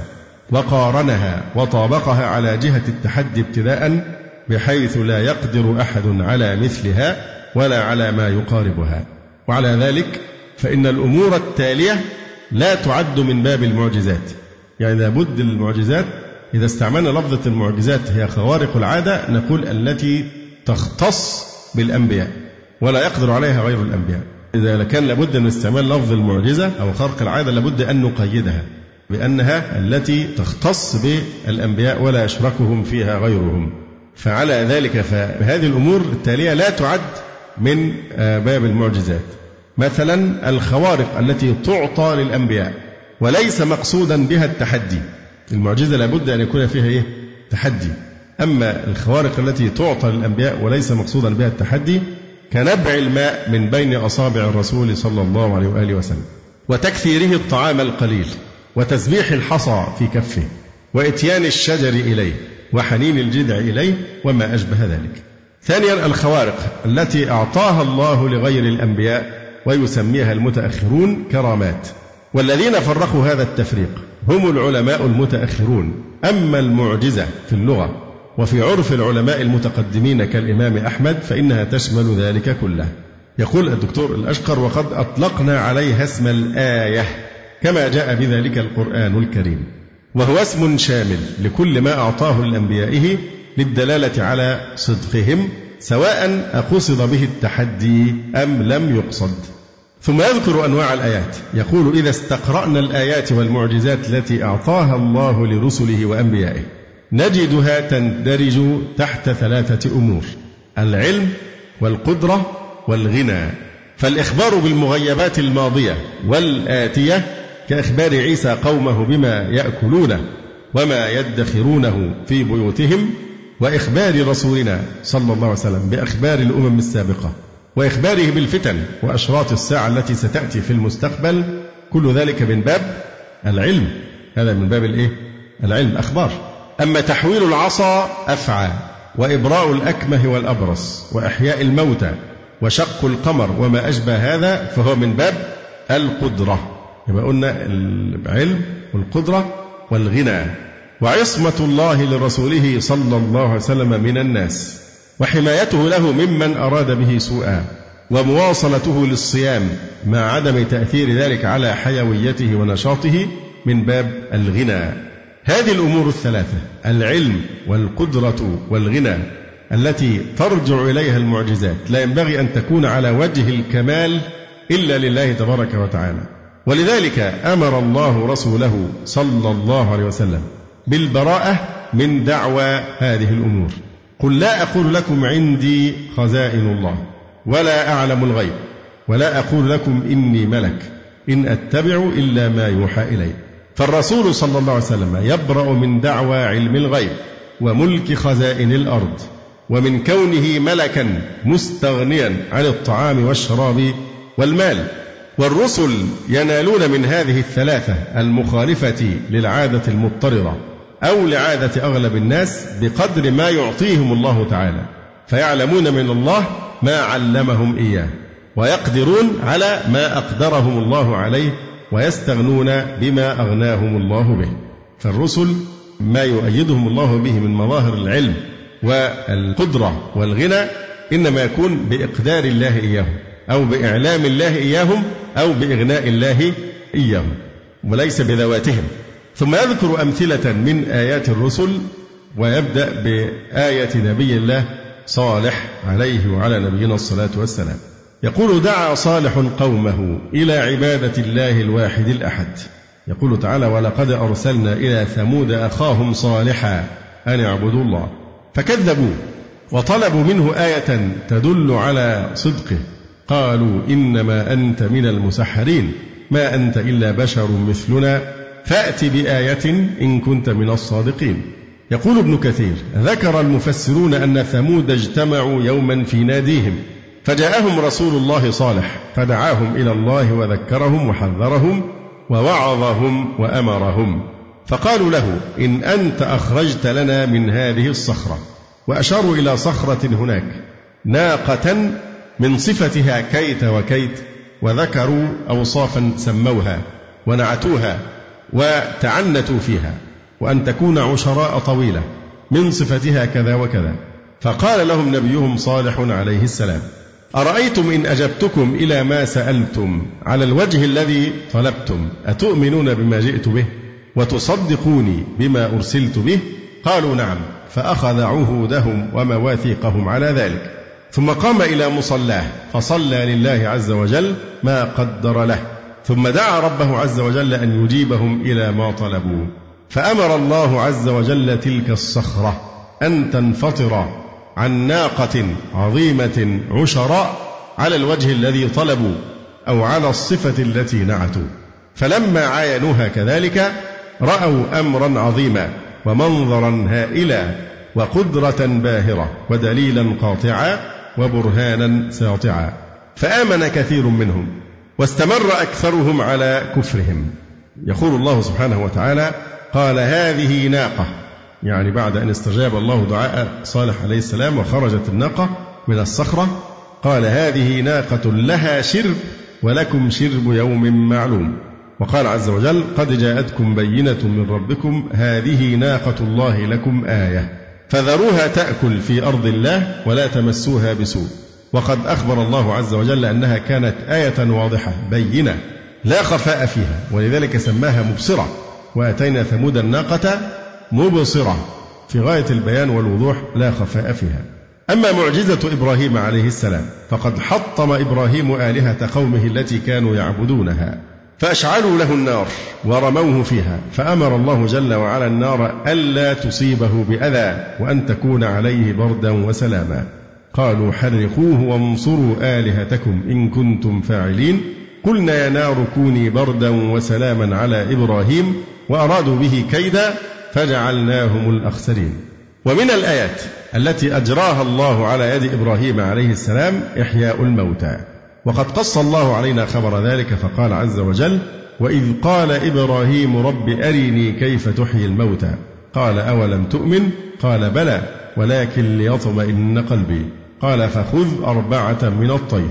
وقارنها وطابقها على جهة التحدي ابتداء بحيث لا يقدر أحد على مثلها ولا على ما يقاربها. وعلى ذلك فإن الأمور التالية لا تعد من باب المعجزات، يعني لابد المعجزات إذا استعملنا لفظة المعجزات هي خوارق العادة نقول التي تختص بالأنبياء ولا يقدر عليها غير الأنبياء. إذا كان لابد من استعمال لفظ المعجزة أو خرق العادة لابد أن نقيدها بأنها التي تختص بالأنبياء ولا يشركهم فيها غيرهم. فعلى ذلك فهذه الأمور التالية لا تعد من باب المعجزات. مثلا الخوارق التي تعطى للأنبياء وليس مقصودا بها التحدي، المعجزة لابد أن يكون فيها إيه؟ تحدي. أما الخوارق التي تعطى للأنبياء وليس مقصودا بها التحدي كنبع الماء من بين أصابع الرسول صلى الله عليه وآله وسلم، وتكثيره الطعام القليل، وتسبيح الحصى في كفه، وإتيان الشجر إليه، وحنين الجذع إليه، وما أشبه ذلك. ثانيا الخوارق التي أعطاها الله لغير الأنبياء ويسميها المتأخرون كرامات، والذين فرقوا هذا التفريق هم العلماء المتأخرون. أما المعجزة في اللغة وفي عرف العلماء المتقدمين كالإمام أحمد فإنها تشمل ذلك كله. يقول الدكتور الأشقر: وقد أطلقنا عليها اسم الآية كما جاء بذلك القرآن الكريم، وهو اسم شامل لكل ما أعطاه لأنبيائه للدلالة على صدقهم سواء أقصد به التحدي أم لم يقصد. ثم يذكر أنواع الآيات، يقول: إذا استقرأنا الآيات والمعجزات التي أعطاها الله لرسله وأنبيائه نجدها تندرج تحت ثلاثة أمور: العلم والقدرة والغنى. فالإخبار بالمغيبات الماضية والآتية كإخبار عيسى قومه بما يأكلونه وما يدخرونه في بيوتهم، وإخبار رسولنا صلى الله عليه وسلم بأخبار الأمم السابقة، وإخباره بالفتن وأشراط الساعة التي ستأتي في المستقبل، كل ذلك من باب العلم. هذا من باب الإيه؟ العلم، أخبار. أما تحويل العصا أفعى، وإبراء الأكمه والأبرص، وإحياء الموتى، وشق القمر، وما أشبه هذا فهو من باب القدرة. يبقى قلنا العلم والقدرة والغنى. وعصمة الله لرسوله صلى الله عليه وسلم من الناس، وحمايته له ممن أراد به سوءا، ومواصلته للصيام مع عدم تأثير ذلك على حيويته ونشاطه من باب الغنى. هذه الأمور الثلاثة العلم والقدرة والغنى التي ترجع إليها المعجزات لا ينبغي أن تكون على وجه الكمال إلا لله تبارك وتعالى. ولذلك أمر الله رسوله صلى الله عليه وسلم بالبراءة من دعوى هذه الأمور. قل لا أقول لكم عندي خزائن الله ولا أعلم الغيب ولا أقول لكم إني ملك إن أتبع إلا ما يوحى إلي. فالرسول صلى الله عليه وسلم يبرأ من دعوى علم الغيب وملك خزائن الأرض ومن كونه ملكا مستغنيا عن الطعام والشراب والمال. والرسل ينالون من هذه الثلاثة المخالفة للعادة المضطردة أو لعادة أغلب الناس بقدر ما يعطيهم الله تعالى، فيعلمون من الله ما علمهم إياه، ويقدرون على ما أقدرهم الله عليه، ويستغنون بما أغناهم الله به. فالرسل ما يؤيدهم الله به من مظاهر العلم والقدرة والغنى إنما يكون بإقدار الله إياه أو بإعلام الله إياهم أو بإغناء الله إياهم، وليس بذواتهم. ثم يذكر أمثلة من آيات الرسل، ويبدأ بآية نبي الله صالح عليه وعلى نبينا الصلاة والسلام. يقول: دعا صالح قومه إلى عبادة الله الواحد الأحد. يقول تعالى: ولقد أرسلنا إلى ثمود أخاهم صالحا أن اعبدوا الله فكذبوه وطلبوا منه آية تدل على صدقه، قالوا إنما أنت من المسحرين ما أنت إلا بشر مثلنا فأت بآية إن كنت من الصادقين. يقول ابن كثير: ذكر المفسرون أن ثمود اجتمعوا يوما في ناديهم فجاءهم رسول الله صالح فدعاهم إلى الله وذكرهم وحذرهم ووعظهم وأمرهم، فقالوا له: إن أنت أخرجت لنا من هذه الصخرة، وأشاروا إلى صخرة هناك ناقة من صفتها كيت وكيت، وذكروا أوصافا سموها ونعتوها وتعنتوا فيها، وأن تكون عشراء طويلة من صفتها كذا وكذا. فقال لهم نبيهم صالح عليه السلام: أرأيتم إن أجبتكم إلى ما سألتم على الوجه الذي طلبتم أتؤمنون بما جئت به وتصدقوني بما أرسلت به؟ قالوا: نعم. فأخذ عهودهم ومواثيقهم على ذلك، ثم قام إلى مصلاه فصلى لله عز وجل ما قدر له، ثم دعا ربه عز وجل أن يجيبهم إلى ما طلبوا، فأمر الله عز وجل تلك الصخرة أن تنفطر عن ناقة عظيمة عشراء على الوجه الذي طلبوا أو على الصفة التي نعتوا. فلما عاينوها كذلك رأوا أمرا عظيما ومنظرا هائلا وقدرة باهرة ودليلا قاطعا وبرهانا ساطعا، فآمن كثير منهم واستمر أكثرهم على كفرهم. يقول الله سبحانه وتعالى: قال: هذه ناقة، يعني بعد أن استجاب الله دعاء صالح عليه السلام وخرجت الناقة من الصخرة، قال: هذه ناقة لها شرب ولكم شرب يوم معلوم. وقال عز وجل: قد جاءتكم بينة من ربكم هذه ناقة الله لكم آية فذروها تأكل في أرض الله ولا تمسوها بسوء. وقد أخبر الله عز وجل أنها كانت آية واضحة بينة لا خفاء فيها، ولذلك سماها مبصرة. وأتينا ثمود الناقة مبصرة في غاية البيان والوضوح لا خفاء فيها. أما معجزة إبراهيم عليه السلام فقد حطم إبراهيم آلهة قومه التي كانوا يعبدونها، فأشعلوا له النار ورموه فيها، فأمر الله جل وعلا النار ألا تصيبه بأذى وأن تكون عليه بردا وسلاما. قالوا: حرقوه وانصروا آلهتكم إن كنتم فاعلين. قلنا: يا نار كوني بردا وسلاما على إبراهيم وأرادوا به كيدا فجعلناهم الأخسرين. ومن الآيات التي أجراها الله على يد إبراهيم عليه السلام إحياء الموتى، وقد قص الله علينا خبر ذلك فقال عز وجل: وإذ قال إبراهيم رب أرني كيف تحيي الموتى قال: أولم تؤمن قال: بلى ولكن ليطمئن قلبي قال: فخذ أربعة من الطير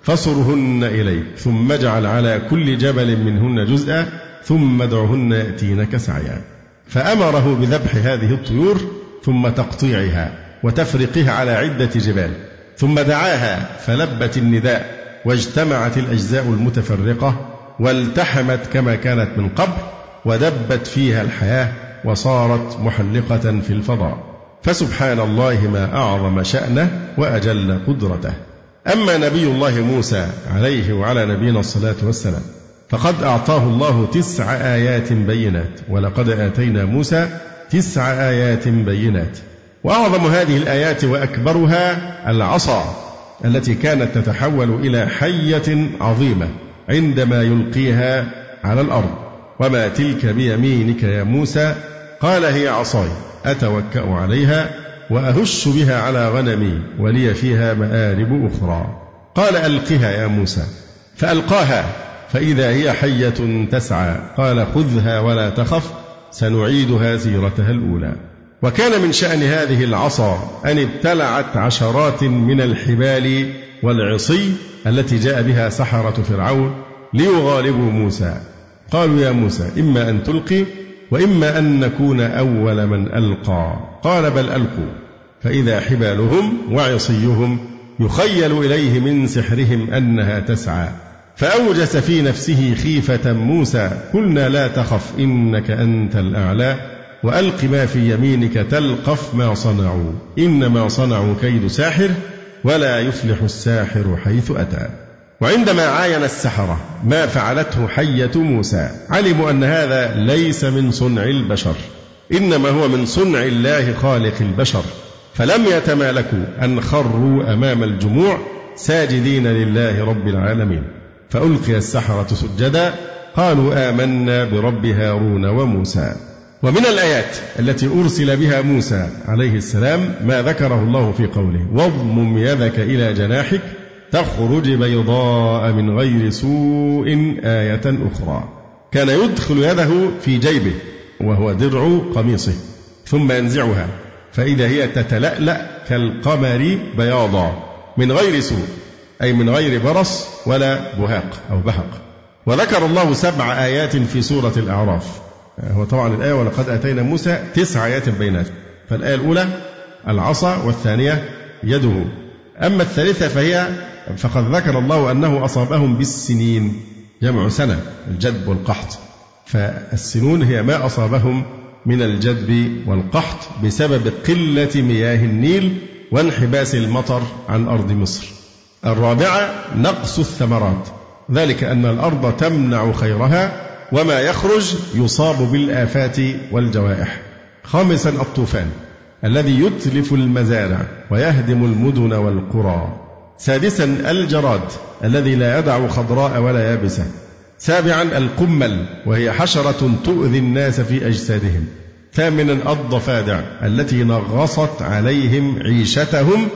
فصرهن إليك ثم اجعل على كل جبل منهن جزءا ثم ادعهن يأتينك سعيا. فأمره بذبح هذه الطيور ثم تقطيعها وتفرقها على عدة جبال، ثم دعاها فلبت النداء واجتمعت الأجزاء المتفرقة والتحمت كما كانت من قبل، ودبت فيها الحياة وصارت محلقة في الفضاء. فسبحان الله ما أعظم شأنه وأجل قدرته. أما نبي الله موسى عليه وعلى نبينا الصلاة والسلام فقد أعطاه الله تسع آيات بينات، ولقد آتينا موسى تسع آيات بينات. وأعظم هذه الآيات وأكبرها العصا التي كانت تتحول إلى حية عظيمة عندما يلقيها على الأرض. وما تلك بيمينك يا موسى قال: هي عصاي أتوكأ عليها وأهش بها على غنمي ولي فيها مآرب أخرى. قال: ألقها يا موسى، فألقاها فإذا هي حية تسعى، قال: خذها ولا تخف سنعيدها سيرتها الأولى. وكان من شأن هذه العصا أن ابتلعت عشرات من الحبال والعصي التي جاء بها سحرة فرعون ليغالبوا موسى. قالوا: يا موسى إما أن تلقي وإما أن نكون أول من ألقى. قال: بل ألقوا، فإذا حبالهم وعصيهم يخيل إليه من سحرهم أنها تسعى فأوجس في نفسه خيفة موسى قلنا لا تخف إنك أنت الأعلى وألق ما في يمينك تلقف ما صنعوا إنما صنعوا كيد ساحر ولا يفلح الساحر حيث أتى. وعندما عاين السحرة ما فعلته حية موسى علموا أن هذا ليس من صنع البشر إنما هو من صنع الله خالق البشر فلم يتمالكوا أن خروا أمام الجموع ساجدين لله رب العالمين فألقي السحرة سجدا قالوا آمنا برب هارون وموسى. ومن الآيات التي أرسل بها موسى عليه السلام ما ذكره الله في قوله واضمم يدك إلى جناحك تخرج بيضاء من غير سوء آية أخرى. كان يدخل يده في جيبه وهو درع قميصه ثم ينزعها فإذا هي تتلألأ كالقمر بياضا من غير سوء أي من غير برص ولا بهاق أو بهق. وذكر الله سبع آيات في سورة الأعراف. هو طبعا الآية ولقد آتينا موسى تسع آيات بينات فالآية الأولى العصا والثانية يده أما الثالثة فهي فقد ذكر الله أنه أصابهم بالسنين جمع سنة الجدب والقحط فالسنون هي ما أصابهم من الجدب والقحط بسبب قلة مياه النيل وانحباس المطر عن أرض مصر. الرابعة نقص الثمرات ذلك أن الأرض تمنع خيرها وما يخرج يصاب بالآفات والجوائح. خامسا الطوفان الذي يتلف المزارع ويهدم المدن والقرى. سادسا الجراد الذي لا يدع خضراء ولا يابسة. سابعا القمل وهي حشرة تؤذي الناس في أجسادهم. ثامنا الضفادع التي نغصت عليهم عيشتهم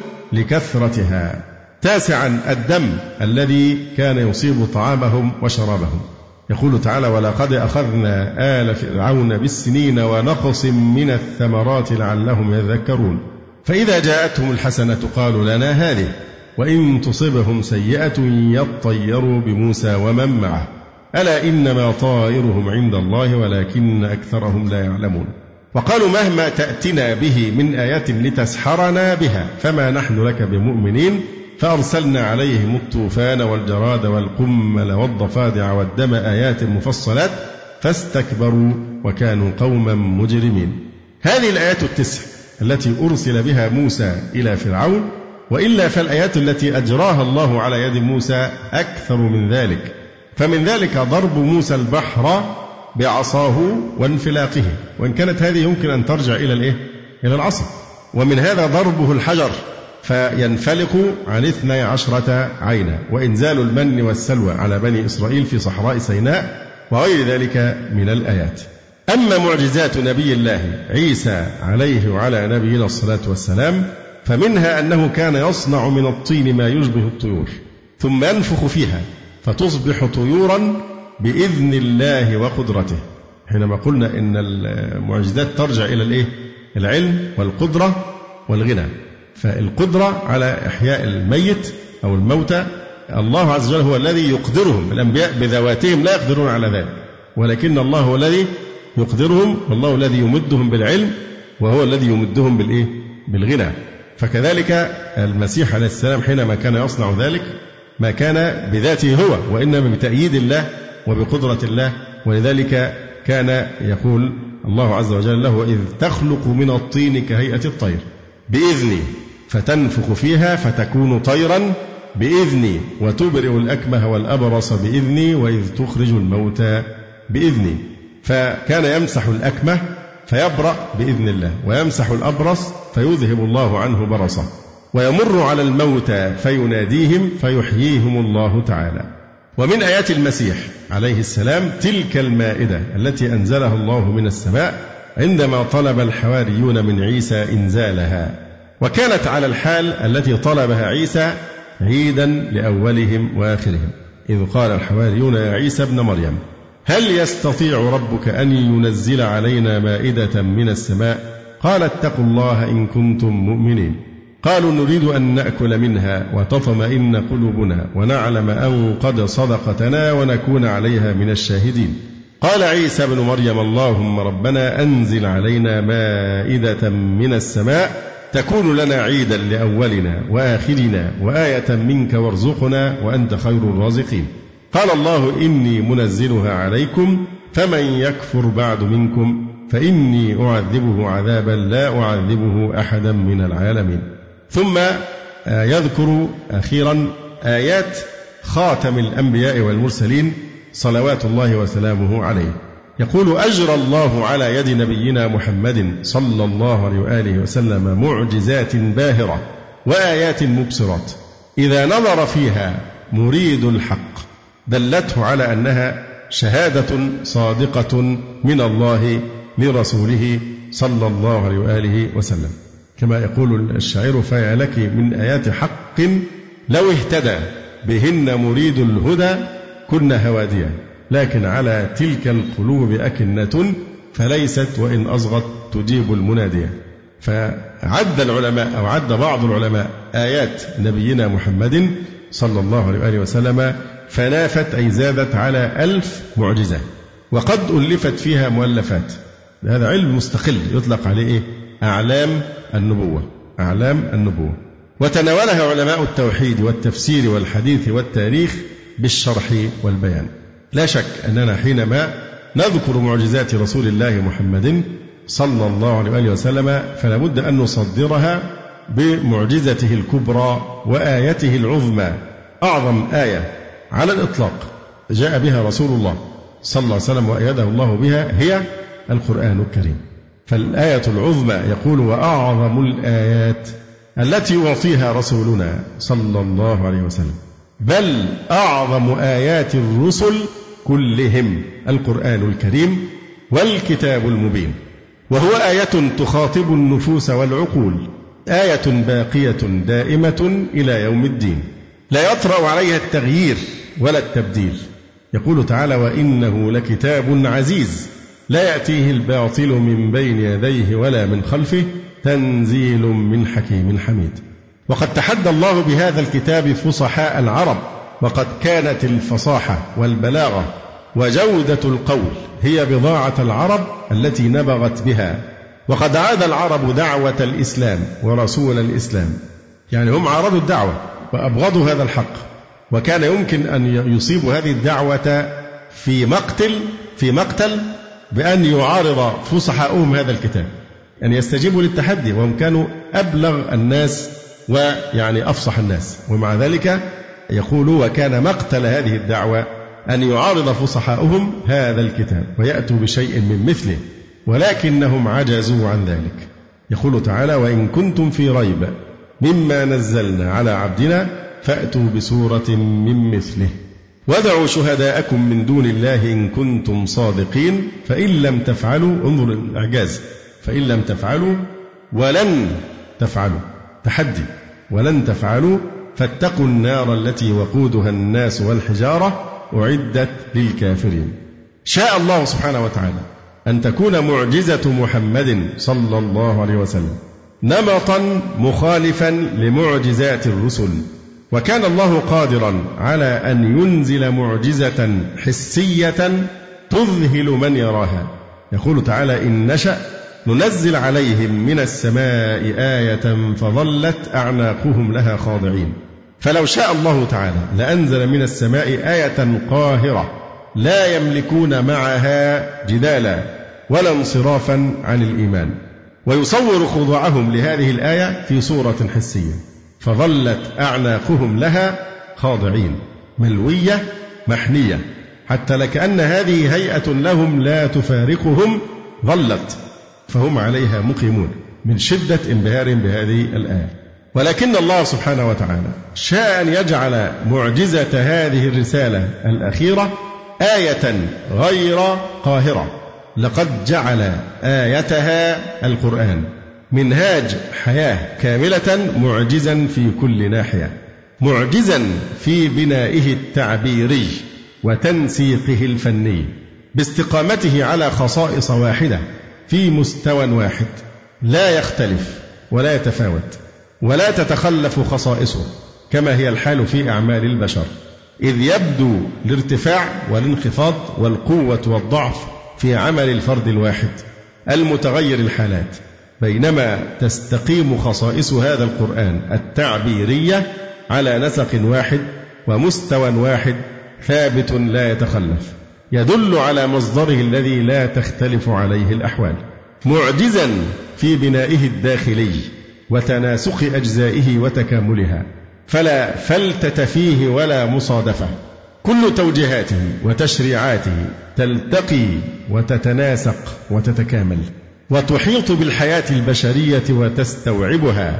لكثرتها. تاسعا الدم الذي كان يصيب طعامهم وشرابهم. يقول تعالى ولقد أخذنا آل فرعون بالسنين ونقص من الثمرات لعلهم يذكرون فإذا جاءتهم الحسنة قالوا لنا هذه وإن تصبهم سيئة يطيروا بموسى ومن معه ألا إنما طائرهم عند الله ولكن أكثرهم لا يعلمون. وقالوا مهما تأتنا به من آية لتسحرنا بها فما نحن لك بمؤمنين فأرسلنا عليهم الطوفان والجراد والقمل والضفادع والدم آيات مفصلات فاستكبروا وكانوا قوما مجرمين. هذه الآيات التسع التي أرسل بها موسى إلى فرعون وإلا فالآيات التي أجراها الله على يد موسى أكثر من ذلك. فمن ذلك ضرب موسى البحر بعصاه وانفلاقه وإن كانت هذه يمكن أن ترجع إلى الإيه؟ إلى العصا. ومن هذا ضربه الحجر فينفلق عن اثني عشرة عينا وإنزال المن والسلوى على بني إسرائيل في صحراء سيناء وغير ذلك من الآيات. أما معجزات نبي الله عيسى عليه وعلى نبينا الصلاة والسلام فمنها أنه كان يصنع من الطين ما يشبه الطيور ثم ينفخ فيها فتصبح طيورا بإذن الله وقدرته. حينما قلنا إن المعجزات ترجع إلى الإيه؟ العلم والقدرة والغنى. فالقدرة على إحياء الميت أو الموتى الله عز وجل هو الذي يقدرهم. الأنبياء بذواتهم لا يقدرون على ذلك ولكن الله هو الذي يقدرهم والله الذي يمدهم بالعلم وهو الذي يمدهم بالإيه؟ بالغنى. فكذلك المسيح عليه السلام حينما كان يصنع ذلك ما كان بذاته هو وإنما بتأييد الله وبقدرة الله. ولذلك كان يقول الله عز وجل له إذ تخلق من الطين كهيئة الطير بإذني فتنفخ فيها فتكون طيرا بإذني وتبرئ الأكمه والأبرص بإذني وإذ تخرج الموتى بإذني. فكان يمسح الأكمه فيبرأ بإذن الله ويمسح الأبرص فيذهب الله عنه برصه ويمر على الموتى فيناديهم فيحييهم الله تعالى. ومن آيات المسيح عليه السلام تلك المائدة التي أنزلها الله من السماء عندما طلب الحواريون من عيسى إنزالها وكانت على الحال التي طلبها عيسى عيدا لأولهم وآخرهم إذ قال الحواريون يا عيسى ابن مريم هل يستطيع ربك أن ينزل علينا مائدة من السماء قال اتقوا الله إن كنتم مؤمنين قالوا نريد أن نأكل منها وتطمئن قلوبنا ونعلم أن قد صدقتنا ونكون عليها من الشاهدين قال عيسى ابن مريم اللهم ربنا أنزل علينا مائدة من السماء تكون لنا عيدا لأولنا وآخرنا وآية منك وارزقنا وأنت خير الرازقين. قال الله إني منزلها عليكم فمن يكفر بعد منكم فإني أعذبه عذابا لا أعذبه أحدا من العالمين. ثم يذكر أخيرا آيات خاتم الأنبياء والمرسلين صلوات الله وسلامه عليه. يقول أجرى الله على يد نبينا محمد صلى الله عليه وآله وسلم معجزات باهرة وآيات مبصرات إذا نظر فيها مريد الحق دلته على أنها شهادة صادقة من الله لرسوله صلى الله عليه وآله وسلم. كما يقول الشاعر فيا لك من آيات حق لو اهتدى بهن مريد الهدى كن هواديا لكن على تلك القلوب أكنة فليست وإن أصغت تجيب المنادية. فعد العلماء أو عد بعض العلماء آيات نبينا محمد صلى الله عليه وآله وسلم فنافت أي زادت على ألف معجزة، وقد ألفت فيها مؤلفات. هذا علم مستقل يطلق عليه إيه؟ أعلام النبوة. أعلام النبوة وتناولها علماء التوحيد والتفسير والحديث والتاريخ بالشرح والبيان. لا شك أننا حينما نذكر معجزات رسول الله محمد صلى الله عليه وآله وسلم فلا بد أن نصدرها بمعجزته الكبرى وآيته العظمى. أعظم آية على الإطلاق جاء بها رسول الله صلى الله عليه وسلم وأيده الله بها هي القرآن الكريم. فالآية العظمى يقول وأعظم الآيات التي يعطيها رسولنا صلى الله عليه وسلم بل أعظم آيات الرسل كلهم القرآن الكريم والكتاب المبين، وهو آية تخاطب النفوس والعقول، آية باقية دائمة إلى يوم الدين لا يطرأ عليها التغيير ولا التبديل. يقول تعالى وإنه لكتاب عزيز لا يأتيه الباطل من بين يديه ولا من خلفه تنزيل من حكيم حميد. وقد تحدى الله بهذا الكتاب فصحاء العرب، وقد كانت الفصاحة والبلاغة وجودة القول هي بضاعة العرب التي نبغت بها. وقد عاد العرب دعوة الإسلام ورسول الإسلام، يعني هم عارضوا الدعوة وأبغضوا هذا الحق، وكان يمكن أن يصيبوا هذه الدعوة في مقتل في مقتل بأن يعارض فصحاؤهم هذا الكتاب، أن يستجيبوا للتحدي، وهم كانوا أبلغ الناس ويعني أفصح الناس، ومع ذلك يقول وكان مقتل هذه الدعوة أن يعارض فصحاؤهم هذا الكتاب ويأتوا بشيء من مثله، ولكنهم عجزوا عن ذلك. يقول تعالى وإن كنتم في ريب مما نزلنا على عبدنا فأتوا بسورة من مثله وادعوا شهداءكم من دون الله إن كنتم صادقين فإن لم تفعلوا، انظر الإعجاز، فإن لم تفعلوا ولن تفعلوا، تحدي، ولن تفعلوا فاتقوا النار التي وقودها الناس والحجارة أعدت للكافرين. شاء الله سبحانه وتعالى أن تكون معجزة محمد صلى الله عليه وسلم نمطا مخالفا لمعجزات الرسل، وكان الله قادرا على أن ينزل معجزة حسية تذهل من يراها. يقول تعالى إن نشأ ننزل عليهم من السماء آية فظلت أعناقهم لها خاضعين. فلو شاء الله تعالى لأنزل من السماء آية قاهرة لا يملكون معها جدالا ولا انصرافا عن الإيمان، ويصور خضوعهم لهذه الآية في صورة حسية، فظلت أعناقهم لها خاضعين ملوية محنية، حتى لكأن هذه هيئة لهم لا تفارقهم، ظلت فهم عليها مقيمون من شدة انبهار بهذه الآية. ولكن الله سبحانه وتعالى شاء أن يجعل معجزة هذه الرسالة الأخيرة آية غير قاهرة، لقد جعل آيتها القرآن منهاج حياة كاملة معجزا في كل ناحية، معجزا في بنائه التعبيري وتنسيقه الفني باستقامته على خصائص واحدة في مستوى واحد لا يختلف ولا يتفاوت ولا تتخلف خصائصه كما هي الحال في أعمال البشر، إذ يبدو الارتفاع والانخفاض والقوة والضعف في عمل الفرد الواحد المتغير الحالات، بينما تستقيم خصائص هذا القرآن التعبيرية على نسق واحد ومستوى واحد ثابت لا يتخلف، يدل على مصدره الذي لا تختلف عليه الأحوال، معجزا في بنائه الداخلي وتناسق أجزائه وتكاملها، فلا فلتة فيه ولا مصادفة، كل توجيهاته وتشريعاته تلتقي وتتناسق وتتكامل وتحيط بالحياة البشرية وتستوعبها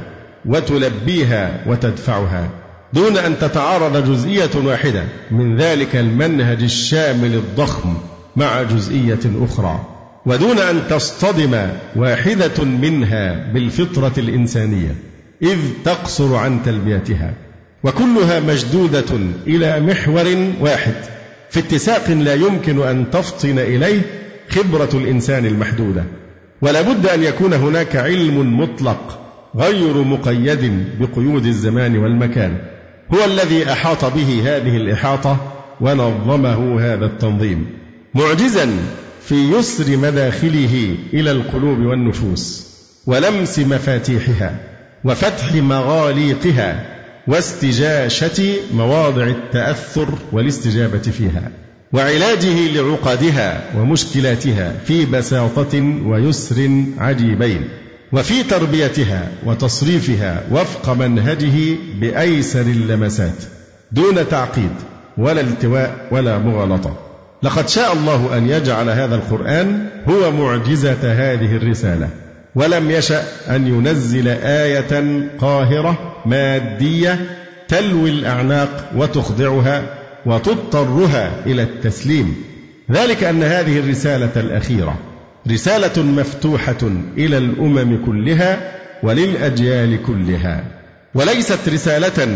وتلبيها وتدفعها، دون أن تتعارض جزئية واحدة من ذلك المنهج الشامل الضخم مع جزئية أخرى، ودون أن تصطدم واحدة منها بالفطرة الإنسانية إذ تقصر عن تلبيتها، وكلها مشدودة إلى محور واحد في اتساق لا يمكن أن تفطن إليه خبرة الإنسان المحدودة، ولا بد أن يكون هناك علم مطلق غير مقيد بقيود الزمان والمكان هو الذي أحاط به هذه الإحاطة ونظمه هذا التنظيم، معجزا في يسر مداخله إلى القلوب والنفوس ولمس مفاتيحها وفتح مغاليقها واستجاشة مواضع التأثر والاستجابة فيها وعلاجه لعقدها ومشكلاتها في بساطة ويسر عجيبين، وفي تربيتها وتصريفها وفق منهجه بأيسر اللمسات دون تعقيد ولا التواء ولا مغالطة. لقد شاء الله أن يجعل هذا القرآن هو معجزة هذه الرسالة، ولم يشأ أن ينزل آية قاهرة مادية تلوي الأعناق وتخضعها وتضطرها إلى التسليم، ذلك أن هذه الرسالة الأخيرة رسالة مفتوحة إلى الأمم كلها وللأجيال كلها، وليست رسالة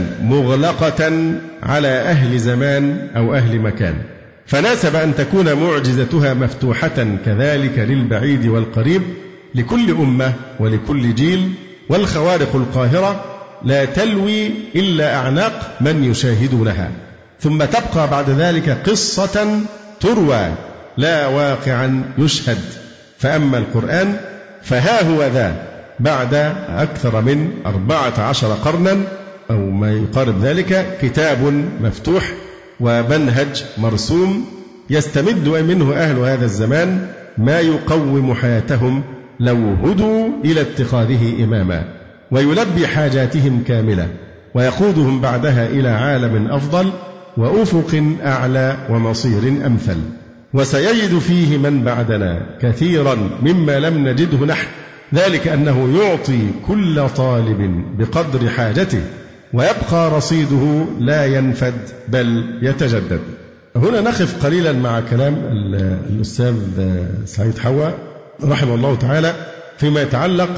مغلقة على أهل زمان أو أهل مكان، فناسب أن تكون معجزتها مفتوحة كذلك للبعيد والقريب لكل أمة ولكل جيل، والخوارق القاهرة لا تلوي إلا أعناق من يشاهدونها، ثم تبقى بعد ذلك قصة تروى لا واقعا يشهد. فأما القرآن فها هو ذا بعد أكثر من أربعة عشر قرنا أو ما يقارب ذلك كتاب مفتوح ومنهج مرسوم يستمد منه أهل هذا الزمان ما يقوم حياتهم لو هدوا إلى اتخاذه إماما، ويلبي حاجاتهم كاملة ويقودهم بعدها إلى عالم أفضل وأفق أعلى ومصير أمثل. وسيجد فيه من بعدنا كثيرا مما لم نجده نحن، ذلك أنه يعطي كل طالب بقدر حاجته ويبقى رصيده لا ينفد بل يتجدد. هنا نقف قليلا مع كلام الأستاذ سعيد حوا رحمه الله تعالى فيما يتعلق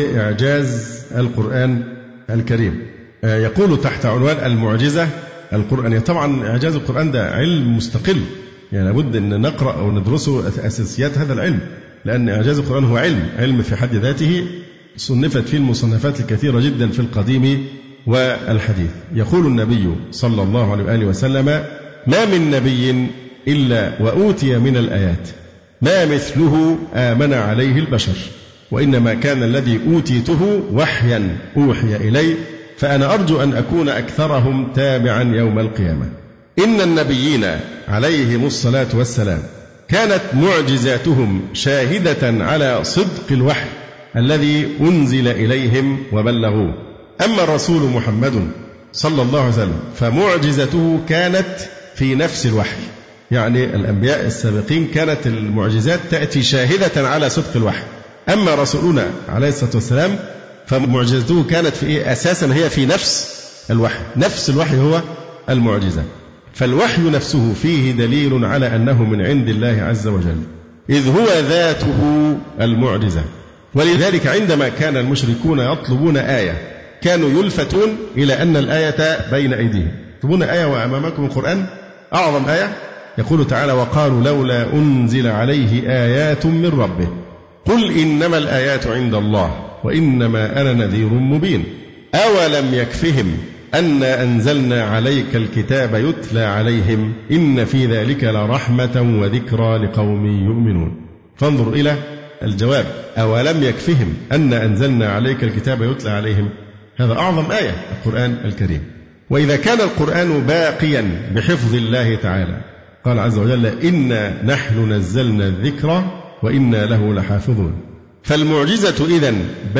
بإعجاز القرآن الكريم. يقول تحت عنوان المعجزة القرآنية. طبعا إعجاز القرآن ده علم مستقل، يعني لابد أن نقرأ أو ندرسه أساسيات هذا العلم، لأن إعجاز القرآن هو علم علم في حد ذاته، صنفت فيه المصنفات الكثيرة جدا في القديم والحديث. يقول النبي صلى الله عليه وآله وسلم: ما من نبي إلا وأوتي من الآيات ما مثله آمن عليه البشر، وإنما كان الذي أوتيته وحيا أوحي إلي، فأنا أرجو أن أكون أكثرهم تابعا يوم القيامة. إن النبيين عليهم الصلاة والسلام كانت معجزاتهم شاهدة على صدق الوحي الذي أنزل إليهم وبلغوه. أما الرسول محمد صلى الله عليه وسلم فمعجزته كانت في نفس الوحي، يعني الأنبياء السابقين كانت المعجزات تأتي شاهدة على صدق الوحي، أما رسولنا عليه الصلاة والسلام فمعجزته كانت في إيه؟ أساسا هي في نفس الوحي، نفس الوحي هو المعجزة، فالوحي نفسه فيه دليل على أنه من عند الله عز وجل، إذ هو ذاته المعجزة. ولذلك عندما كان المشركون يطلبون آية كانوا يلفتون إلى أن الآية بين أيديهم. يطلبون آية وأمامكم القرآن أعظم آية، يقول تعالى: وقالوا لولا أنزل عليه آيات من ربه قل إنما الآيات عند الله وإنما أنا نذير مبين أولم يكفهم أنا أنزلنا عليك الكتاب يتلى عليهم إن في ذلك لرحمة وذكرى لقوم يؤمنون. فانظر إلى الجواب أولم يكفهم أن أنزلنا عليك الكتاب يتلى عليهم. هذا أعظم آية القرآن الكريم. وإذا كان القرآن باقيا بحفظ الله تعالى قال عز وجل إنا نحن نزلنا الذكر وإنا له لحافظون. فالمعجزة إذن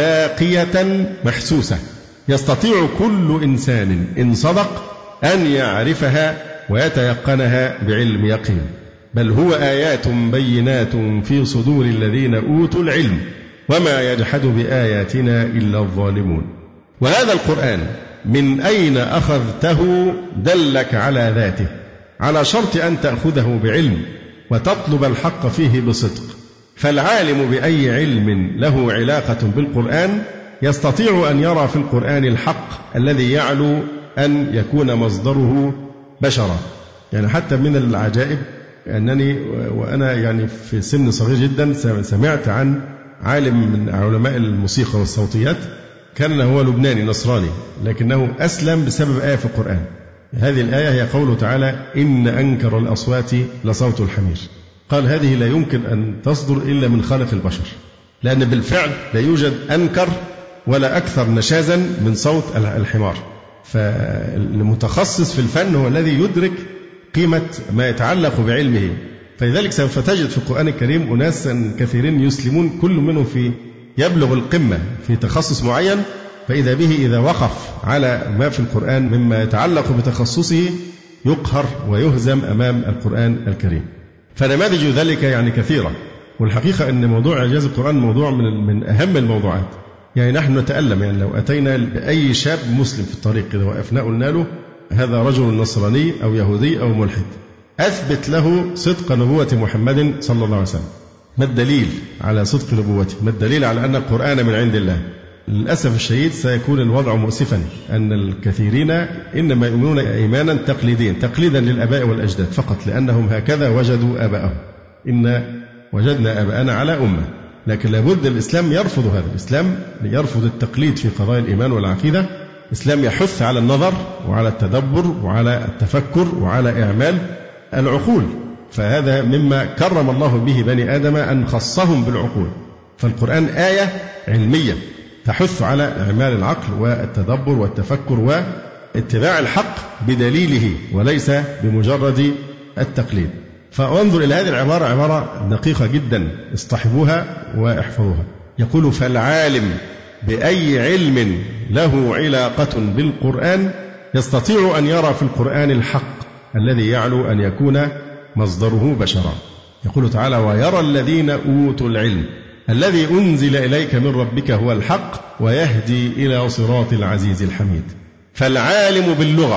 باقية محسوسة يستطيع كل إنسان إن صدق أن يعرفها ويتيقنها بعلم يقين، بل هو آيات بينات في صدور الذين أوتوا العلم وما يجحد بآياتنا إلا الظالمون. وهذا القرآن من أين أخذته دلك على ذاته، على شرط أن تأخذه بعلم وتطلب الحق فيه بصدق. فالعالم بأي علم له علاقة بالقرآن يستطيع أن يرى في القرآن الحق الذي يعلو أن يكون مصدره بشرا. يعني حتى من العجائب أنني وأنا يعني في سن صغير جدا سمعت عن عالم من علماء الموسيقى والصوتيات، كان هو لبناني نصراني لكنه أسلم بسبب آية في القرآن. هذه الآية هي قوله تعالى إن أنكر الأصوات لصوت الحمير. قال هذه لا يمكن أن تصدر إلا من خالق البشر، لأن بالفعل لا يوجد أنكر ولا أكثر نشازا من صوت الحمار. فالمتخصص في الفن هو الذي يدرك قيمة ما يتعلق بعلمه. فلذلك سوف تجد في القرآن الكريم أناسا كثيرين يسلمون كل منهم في يبلغ القمة في تخصص معين، فإذا به إذا وقف على ما في القرآن مما يتعلق بتخصصه يقهر ويهزم أمام القرآن الكريم. فنماذج ذلك يعني كثيرة. والحقيقة أن موضوع إعجاز القرآن موضوع من من أهم الموضوعات. يعني نحن نتألم، يعني لو أتينا بأي شاب مسلم في الطريق كده وقفنا قلنا له هذا رجل نصراني أو يهودي أو ملحد، أثبت له صدق نبوة محمد صلى الله عليه وسلم. ما الدليل على صدق نبوته؟ ما الدليل على أن القرآن من عند الله؟ للأسف الشديد سيكون الوضع مؤسفا، أن الكثيرين إنما يؤمنون إيمانا تقليديا، تقليدا للآباء والأجداد فقط، لأنهم هكذا وجدوا آباءهم. إن وجدنا آباءنا على أمة. لكن لابد الإسلام يرفض هذا. الإسلام يرفض التقليد في قضايا الإيمان والعقيدة. الإسلام يحث على النظر وعلى التدبر وعلى التفكر وعلى إعمال العقول. فهذا مما كرم الله به بني آدم أن خصهم بالعقول. فالقرآن آية علمية تحث على إعمال العقل والتدبر والتفكر واتباع الحق بدليله وليس بمجرد التقليد. فانظر إلى هذه العبارة، عبارة دقيقة جدا، اصطحبوها واحفظوها. يقول فالعالم بأي علم له علاقة بالقرآن يستطيع أن يرى في القرآن الحق الذي يعلو أن يكون مصدره بشرا. يقول تعالى ويرى الذين أوتوا العلم الذي أنزل إليك من ربك هو الحق ويهدي إلى صراط العزيز الحميد. فالعالم باللغة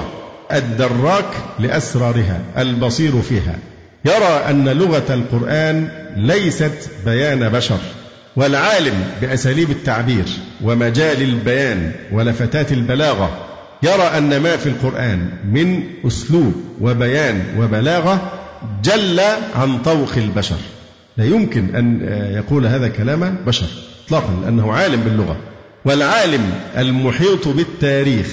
الدراك لأسرارها البصير فيها يرى أن لغة القرآن ليست بيان بشر، والعالم بأساليب التعبير ومجال البيان ولفتات البلاغة يرى أن ما في القرآن من أسلوب وبيان وبلاغة جل عن طوق البشر. لا يمكن أن يقول هذا كلام بشر اطلاقا، لأنه عالم باللغة. والعالم المحيط بالتاريخ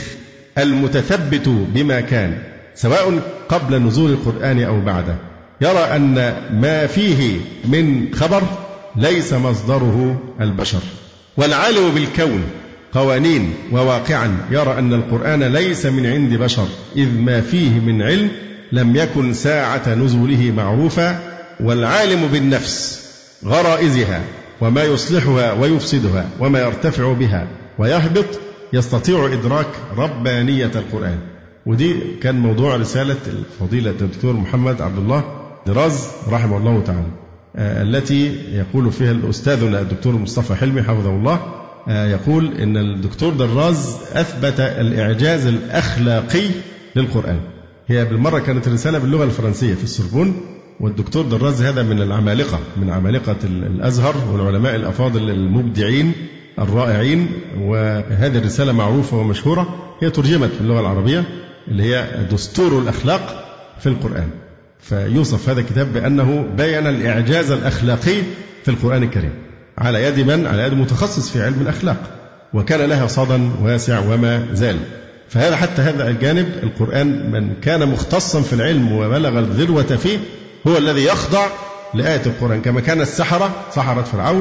المتثبت بما كان سواء قبل نزول القرآن أو بعده يرى أن ما فيه من خبر ليس مصدره البشر. والعالم بالكون قوانين وواقعا يرى أن القرآن ليس من عند بشر، إذ ما فيه من علم لم يكن ساعة نزوله معروفا. والعالم بالنفس غرائزها وما يصلحها ويفسدها وما يرتفع بها ويهبط يستطيع إدراك ربانية القرآن. ودي كان موضوع رسالة الفضيلة الدكتور محمد عبد الله دراز رحمه الله تعالى، آه التي يقول فيها الأستاذنا الدكتور مصطفى حلمي حفظه الله، آه يقول إن الدكتور دراز أثبت الإعجاز الأخلاقي للقرآن. هي بالمرة كانت رسالة باللغة الفرنسية في السوربون، والدكتور دراز هذا من العمالقة من عمالقة الأزهر والعلماء الأفاضل المبدعين الرائعين. وهذه الرسالة معروفة ومشهورة، هي ترجمت في اللغة العربية اللي هي دستور الأخلاق في القرآن. فيوصف هذا الكتاب بأنه بيّن الإعجاز الأخلاقي في القرآن الكريم على يد من؟ على يد متخصص في علم الأخلاق، وكان لها صدى واسع وما زال. فهذا حتى هذا الجانب القرآن من كان مختصا في العلم وبلغ الذروة فيه هو الذي يخضع لآية القرآن، كما كان السحرة سحرة فرعون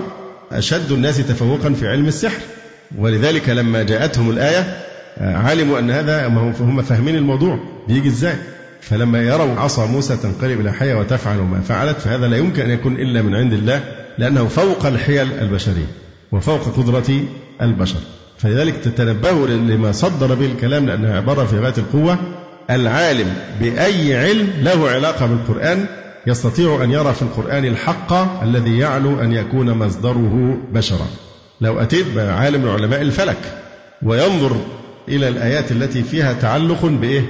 أشد الناس تفوقا في علم السحر، ولذلك لما جاءتهم الآية علموا أن هذا هم فاهمين الموضوع بيجي إزاي. فلما يروا عصا موسى تنقلب إلى حية وتفعل ما فعلت فهذا لا يمكن أن يكون إلا من عند الله، لأنه فوق الحيل البشرية وفوق قدرة البشر. فلذلك تتنبهوا لما صدر به الكلام، لأنها عبارة في غاية القوة. العالم بأي علم له علاقة بالقرآن يستطيع أن يرى في القرآن الحق الذي يعلو أن يكون مصدره بشرا. لو أتيت بعالم من علماء الفلك وينظر إلى الآيات التي فيها تعلق بإيه؟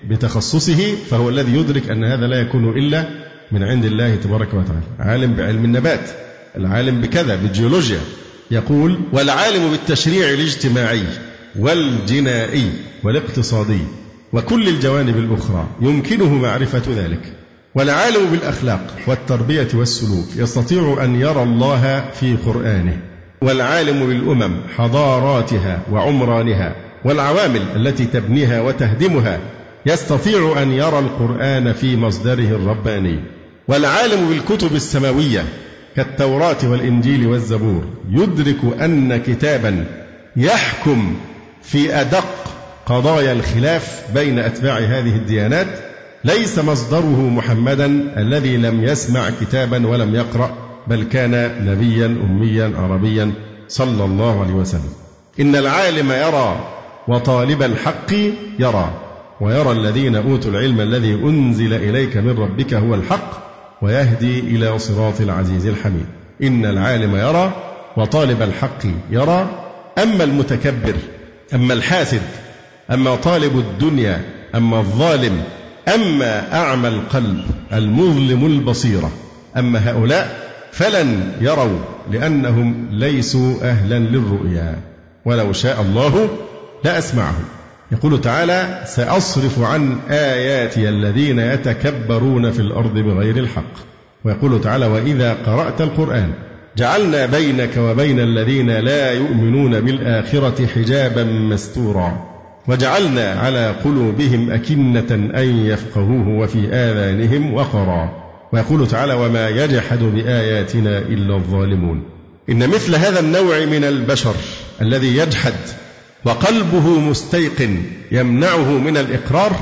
بتخصصه، فهو الذي يدرك أن هذا لا يكون إلا من عند الله تبارك وتعالى. عالم بعلم النبات، العالم بكذا بالجيولوجيا، يقول: والعالم بالتشريع الاجتماعي والجنائي والاقتصادي وكل الجوانب الأخرى يمكنه معرفة ذلك. والعالم بالأخلاق والتربية والسلوك يستطيع أن يرى الله في قرآنه. والعالم بالأمم حضاراتها وعمرانها والعوامل التي تبنيها وتهدمها يستطيع أن يرى القرآن في مصدره الرباني. والعالم بالكتب السماوية كالتوراة والإنجيل والزبور يدرك أن كتابا يحكم في أدق قضايا الخلاف بين أتباع هذه الديانات ليس مصدره محمدا الذي لم يسمع كتابا ولم يقرأ، بل كان نبيا أميا عربيا صلى الله عليه وسلم. إن العالم يرى وطالب الحق يرى، ويرى الذين أوتوا العلم الذي أنزل إليك من ربك هو الحق ويهدي إلى صراط العزيز الحميد. إن العالم يرى وطالب الحق يرى. أما المتكبر، أما الحاسد، أما طالب الدنيا، أما الظالم، أما أعمى القلب المظلم البصيرة، أما هؤلاء فلن يروا لأنهم ليسوا أهلا للرؤيا، ولو شاء الله لأسمعهم. يقول تعالى: سأصرف عن آياتي الذين يتكبرون في الأرض بغير الحق. ويقول تعالى: وإذا قرأت القرآن جعلنا بينك وبين الذين لا يؤمنون بالآخرة حجابا مستورا وجعلنا على قلوبهم أكنة أن يفقهوه وفي آذانهم وقرا. ويقول تعالى: وما يجحد بآياتنا إلا الظالمون. إن مثل هذا النوع من البشر الذي يجحد وقلبه مستيقن يمنعه من الإقرار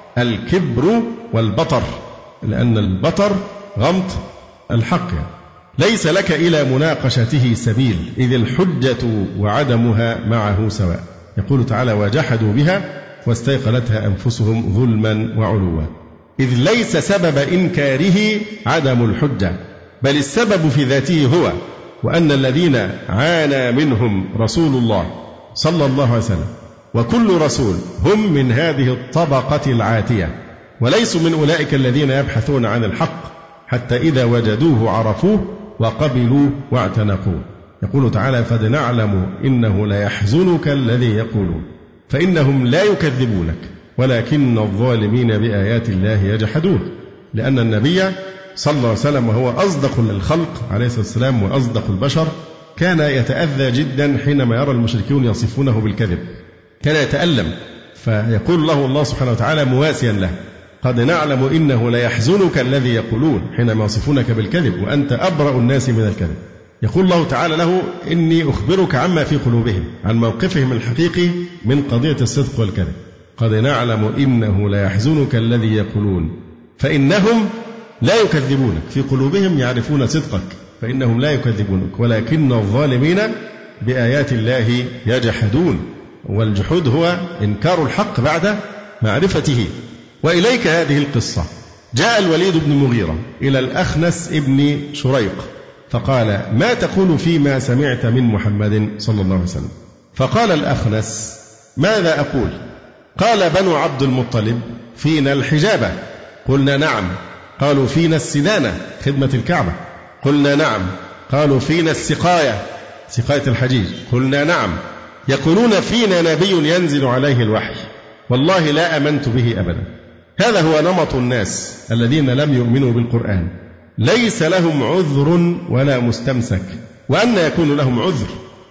الكبر والبطر، لأن البطر غمط الحق، ليس لك إلى مناقشته سبيل إذ الحجة وعدمها معه سواء. يقول تعالى: وجحدوا بها واستيقنتها أنفسهم ظلما وعلوا. إذ ليس سبب إنكاره عدم الحجة، بل السبب في ذاته هو، وأن الذين عانى منهم رسول الله صلى الله عليه وسلم وكل رسول هم من هذه الطبقة العاتية، وليسوا من أولئك الذين يبحثون عن الحق حتى إذا وجدوه عرفوه وقبلوا واعتنقوه. يقول تعالى: قد نعلم إنه ليحزنك الذي يقولون فإنهم لا يكذبونك ولكن الظالمين بآيات الله يجحدون. لأن النبي صلى الله عليه وسلم وهو أصدق الخلق عليه الصلاة والسلام وأصدق البشر كان يتأذى جدا حينما يرى المشركون يصفونه بالكذب، كان يتألم، فيقول له الله سبحانه وتعالى مواسيا له: قد نعلم إنه ليحزنك الذي يقولون حينما يصفونك بالكذب وأنت أبرأ الناس من الكذب. يقول الله تعالى له: إني أخبرك عما في قلوبهم، عن موقفهم الحقيقي من قضية الصدق والكذب. قد نعلم إنه ليحزنك الذي يقولون فإنهم لا يكذبونك، في قلوبهم يعرفون صدقك فإنهم لا يكذبونك ولكن الظالمين بآيات الله يجحدون. والجحود هو إنكار الحق بعد معرفته. وإليك هذه القصة: جاء الوليد بن المغيرة إلى الأخنس ابن شريق فقال: ما تقول فيما سمعت من محمد صلى الله عليه وسلم؟ فقال الأخنس: ماذا أقول؟ قال: بنو عبد المطلب فينا الحجابة. قلنا: نعم. قالوا: فينا السدانة، خدمة الكعبة. قلنا: نعم. قالوا: فينا السقاية، سقاية الحجيج. قلنا: نعم. يقولون: فينا نبي ينزل عليه الوحي، والله لا آمنت به أبدا. هذا هو نمط الناس الذين لم يؤمنوا بالقرآن، ليس لهم عذر ولا مستمسك. وأن يكون لهم عذر؟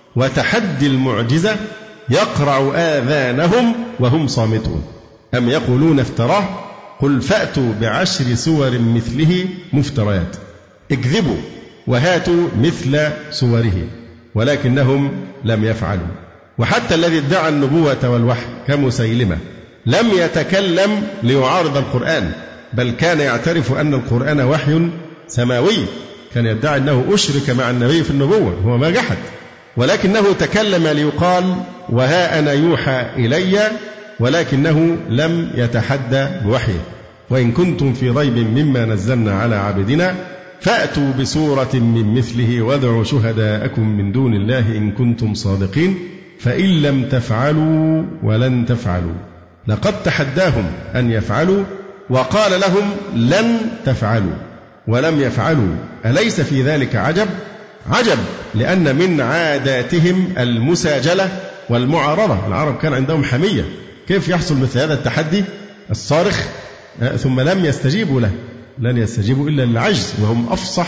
وتحدي المعجزة يقرع آذانهم وهم صامتون. أم يقولون افتراه؟ قل فأتوا بعشر سور مثله مفتريات. اكذبوا وهاتوا مثل سوره ولكنهم لم يفعلوا. وحتى الذي ادعى النبوة والوحي كمسيلمة لم يتكلم ليعارض القرآن، بل كان يعترف أن القرآن وحي سماوي، كان يدعي أنه أشرك مع النبي في النبوة، هو ما جحد، ولكنه تكلم ليقال وها أنا يوحى إلي، ولكنه لم يتحدى بوحيه. وإن كنتم في ريب مما نزلنا على عبدنا فأتوا بسورة من مثله وادعوا شهداءكم من دون الله إن كنتم صادقين فإن لم تفعلوا ولن تفعلوا. لقد تحداهم أن يفعلوا وقال لهم لن تفعلوا ولم يفعلوا. أليس في ذلك عجب؟ عجب، لأن من عاداتهم المساجلة والمعارضة. العرب كان عندهم حمية، كيف يحصل مثل هذا التحدي الصارخ ثم لم يستجيبوا له؟ لن يستجيبوا إلا للعجز، وهم أفصح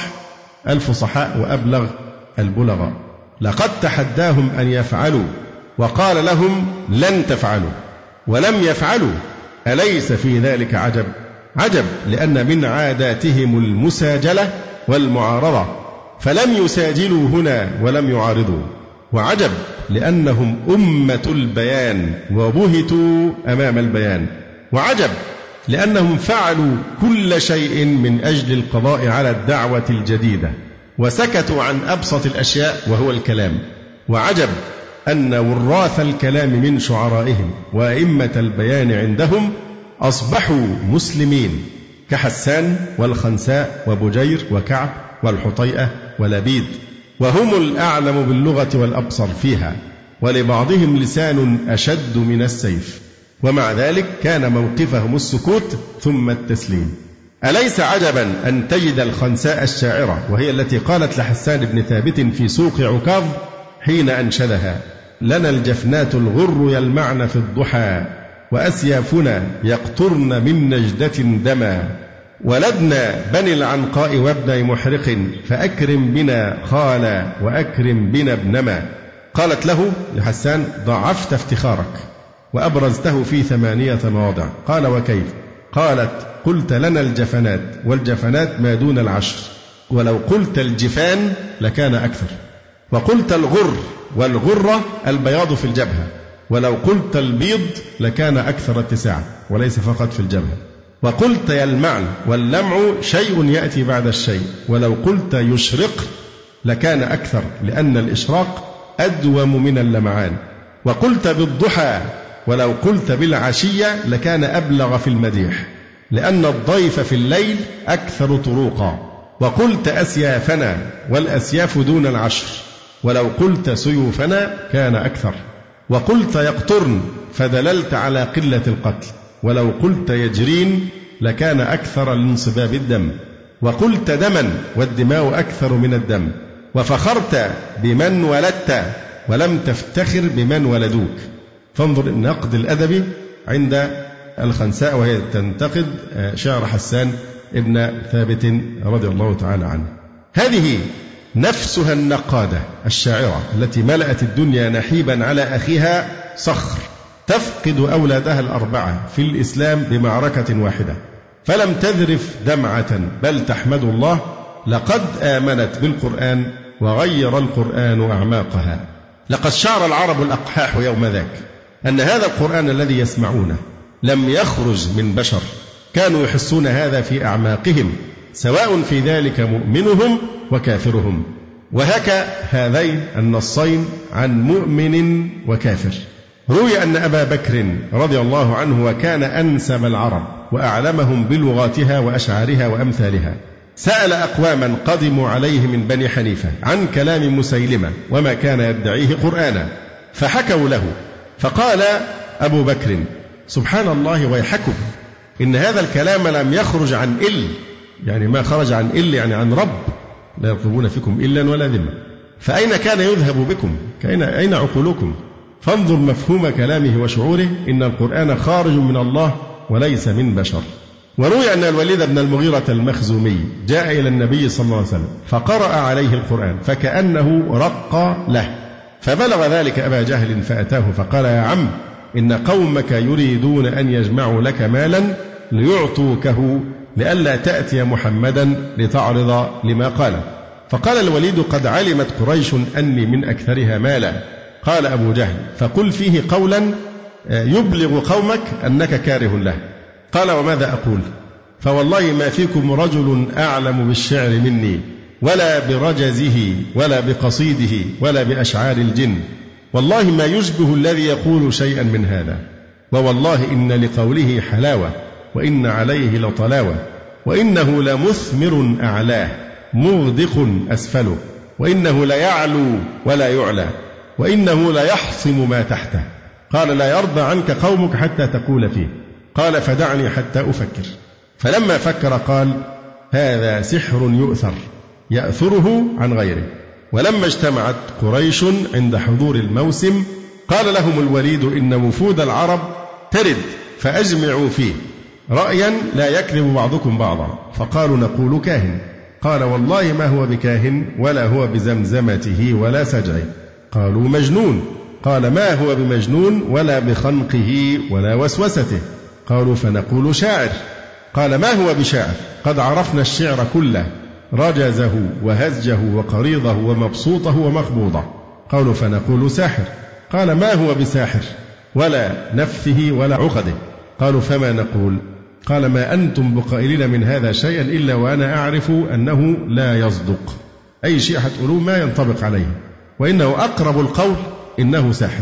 الفصحاء وأبلغ البلغاء. لقد تحداهم أن يفعلوا وقال لهم لن تفعلوا ولم يفعلوا. أليس في ذلك عجب؟ عجب، لأن من عاداتهم المساجلة والمعارضة، فلم يساجلوا هنا ولم يعارضوا. وعجب، لأنهم أمة البيان وبهتوا أمام البيان. وعجب، لأنهم فعلوا كل شيء من أجل القضاء على الدعوة الجديدة وسكتوا عن أبسط الأشياء وهو الكلام. وعجب أن وراث الكلام من شعرائهم وأئمة البيان عندهم أصبحوا مسلمين كحسان والخنساء وبجير وكعب والحطيئة ولبيد، وهم الأعلم باللغة والأبصر فيها، ولبعضهم لسان أشد من السيف، ومع ذلك كان موقفهم السكوت ثم التسليم. أليس عجبا أن تجد الخنساء الشاعرة وهي التي قالت لحسان بن ثابت في سوق عكاظ حين أنشدها: لنا الجفنات الغر يلمعن في الضحى وأسيافنا يقطرن من نجدة دما، ولدنا بني العنقاء وابن محرق فأكرم بنا خالا وأكرم بنا ابنما. قالت له لحسان: ضعفت افتخارك وأبرزته في ثمانية مواضع. قال: وكيف؟ قالت: قلت لنا الجفنات، والجفنات ما دون العشر، ولو قلت الجفان لكان أكثر، وقلت الغر، والغرة البياض في الجبهة، ولو قلت البيض لكان أكثر اتساعا وليس فقط في الجبهة، وقلت يلمعن، واللمع شيء يأتي بعد الشيء، ولو قلت يشرق لكان أكثر لأن الإشراق أدوم من اللمعان، وقلت بالضحى، ولو قلت بالعشية لكان أبلغ في المديح لأن الضيف في الليل أكثر طروقا، وقلت أسيافنا، والأسياف دون العشر، ولو قلت سيوفنا كان أكثر، وقلت يقطرن فدللت على قلة القتل، ولو قلت يجرين لكان أكثر لانصباب الدم، وقلت دما، والدماء أكثر من الدم، وفخرت بمن ولدت ولم تفتخر بمن ولدوك. فانظر النقد الأدبي عند الخنساء وهي تنتقد شعر حسان ابن ثابت رضي الله تعالى عنه. هذه نفسها النقادة الشاعرة التي ملأت الدنيا نحيبا على أخيها صخر، تفقد أولادها الأربعة في الإسلام بمعركة واحدة، فلم تذرف دمعة بل تحمد الله: لقد آمنت بالقرآن وغير القرآن أعماقها. لقد شعر العرب الأقحاح يوم ذاك أن هذا القرآن الذي يسمعونه لم يخرج من بشر، كانوا يحسون هذا في أعماقهم، سواء في ذلك مؤمنهم وكافرهم. وهكا هذين النصين عن مؤمن وكافر. روي أن أبا بكر رضي الله عنه وكان أنسب العرب وأعلمهم بلغاتها وأشعارها وأمثالها سأل أقواما قدموا عليه من بني حنيفة عن كلام مسيلمة وما كان يدعيه قرآنا، فحكوا له، فقال أبو بكر: سبحان الله ويحكم، إن هذا الكلام لم يخرج عن إل، يعني ما خرج عن إل يعني عن رب، لا يرقبون فيكم إلا ولا ذمة، فأين كان يذهب بكم؟ أين عقولكم؟ فانظر مفهوم كلامه وشعوره، إن القرآن خارج من الله وليس من بشر. وروي أن الوليد بن المغيرة المخزومي جاء إلى النبي صلى الله عليه وسلم فقرأ عليه القرآن فكأنه رق له، فبلغ ذلك أبا جهل فأتاه فقال: يا عم، إن قومك يريدون أن يجمعوا لك مالا ليعطوكه لئلا تأتي محمدا لتعرض لما قاله. فقال الوليد: قد علمت قريش أني من أكثرها مالا. قال أبو جهل: فقل فيه قولا يبلغ قومك أنك كاره له. قال: وماذا أقول؟ فوالله ما فيكم رجل أعلم بالشعر مني، ولا برجزه ولا بقصيده ولا بأشعار الجن، والله ما يشبه الذي يقول شيئا من هذا، ووالله إن لقوله حلاوة، وإن عليه لطلاوة، وإنه لمثمر أعلاه مغدق أسفله، وإنه ليعلو ولا يعلى، وإنه ليحصم ما تحته. قال: لا يرضى عنك قومك حتى تقول فيه. قال: فدعني حتى أفكر. فلما فكر قال: هذا سحر يؤثر يأثره عن غيره. ولما اجتمعت قريش عند حضور الموسم قال لهم الوليد: إن وفود العرب ترد فأجمعوا فيه رأيا لا يكذب بعضكم بعضا. فقالوا: نقول كاهن. قال: والله ما هو بكاهن ولا هو بزمزمته ولا سجعه. قالوا: مجنون. قال: ما هو بمجنون ولا بخنقه ولا وسوسته. قالوا: فنقول شاعر. قال: ما هو بشاعر؟ قد عرفنا الشعر كله، رجزه وهزجه وقريضه ومبسوطه ومخبوضه. قالوا: فنقول ساحر. قال: ما هو بساحر ولا نفثه ولا عقده. قالوا: فما نقول؟ قال: ما أنتم بقائلين من هذا شيئا إلا وأنا أعرف أنه لا يصدق. أي شيء هتقولوه ما ينطبق عليه، وإنه أقرب القول إنه ساحر،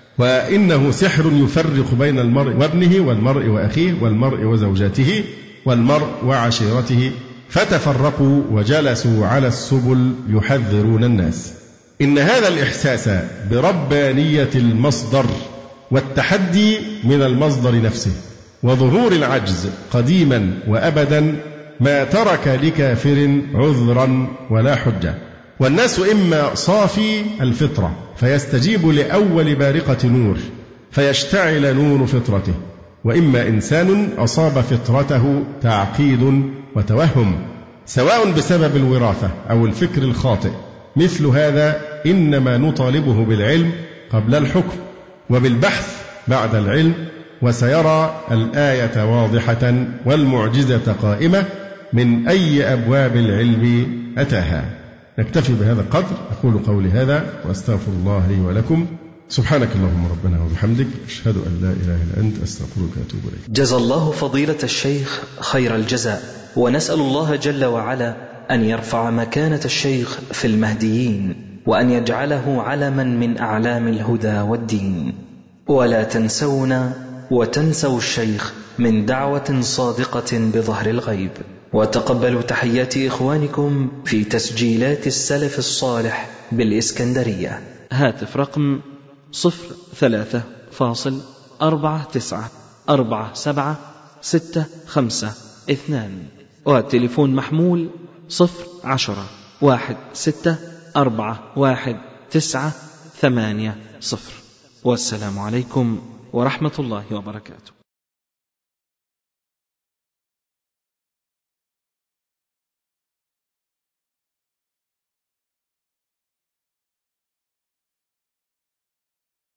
وإنه سحر يفرق بين المرء وابنه والمرء وأخيه والمرء وزوجته والمرء وعشيرته، فتفرقوا وجلسوا على السبل يحذرون الناس. إن هذا الإحساس بربانية المصدر والتحدي من المصدر نفسه وظهور العجز قديما وأبدا ما ترك لكافر عذرا ولا حجة. والناس إما صافي الفطرة فيستجيب لأول بارقة نور فيشتعل نور فطرته، وإما إنسان أصاب فطرته تعقيد وتوهم سواء بسبب الوراثة أو الفكر الخاطئ. مثل هذا إنما نطالبه بالعلم قبل الحكم وبالبحث بعد العلم، وسيرى الآية واضحة والمعجزة قائمة من أي أبواب العلم أتاها. نكتفي بهذا القدر. أقول قولي هذا وأستغفر الله لي ولكم. سبحانك اللهم ربنا وبحمدك، أشهد أن لا إله إلا أنت، أستغفرك وأتوب إليك. جزا الله فضيلة الشيخ خير الجزاء، ونسأل الله جل وعلا أن يرفع مكانة الشيخ في المهديين، وأن يجعله علما من أعلام الهدى والدين. ولا تنسونا وتنسوا الشيخ من دعوة صادقة بظهر الغيب. وتقبلوا تحيات إخوانكم في تسجيلات السلف الصالح بالإسكندرية. هاتف رقم صفر ثلاثة فاصل أربعة تسعة أربعة سبعة ستة خمسة اثنان، والتليفون محمول صفر عشرة واحد ستة أربعة واحد تسعة ثمانية صفر. والسلام عليكم ورحمة الله وبركاته.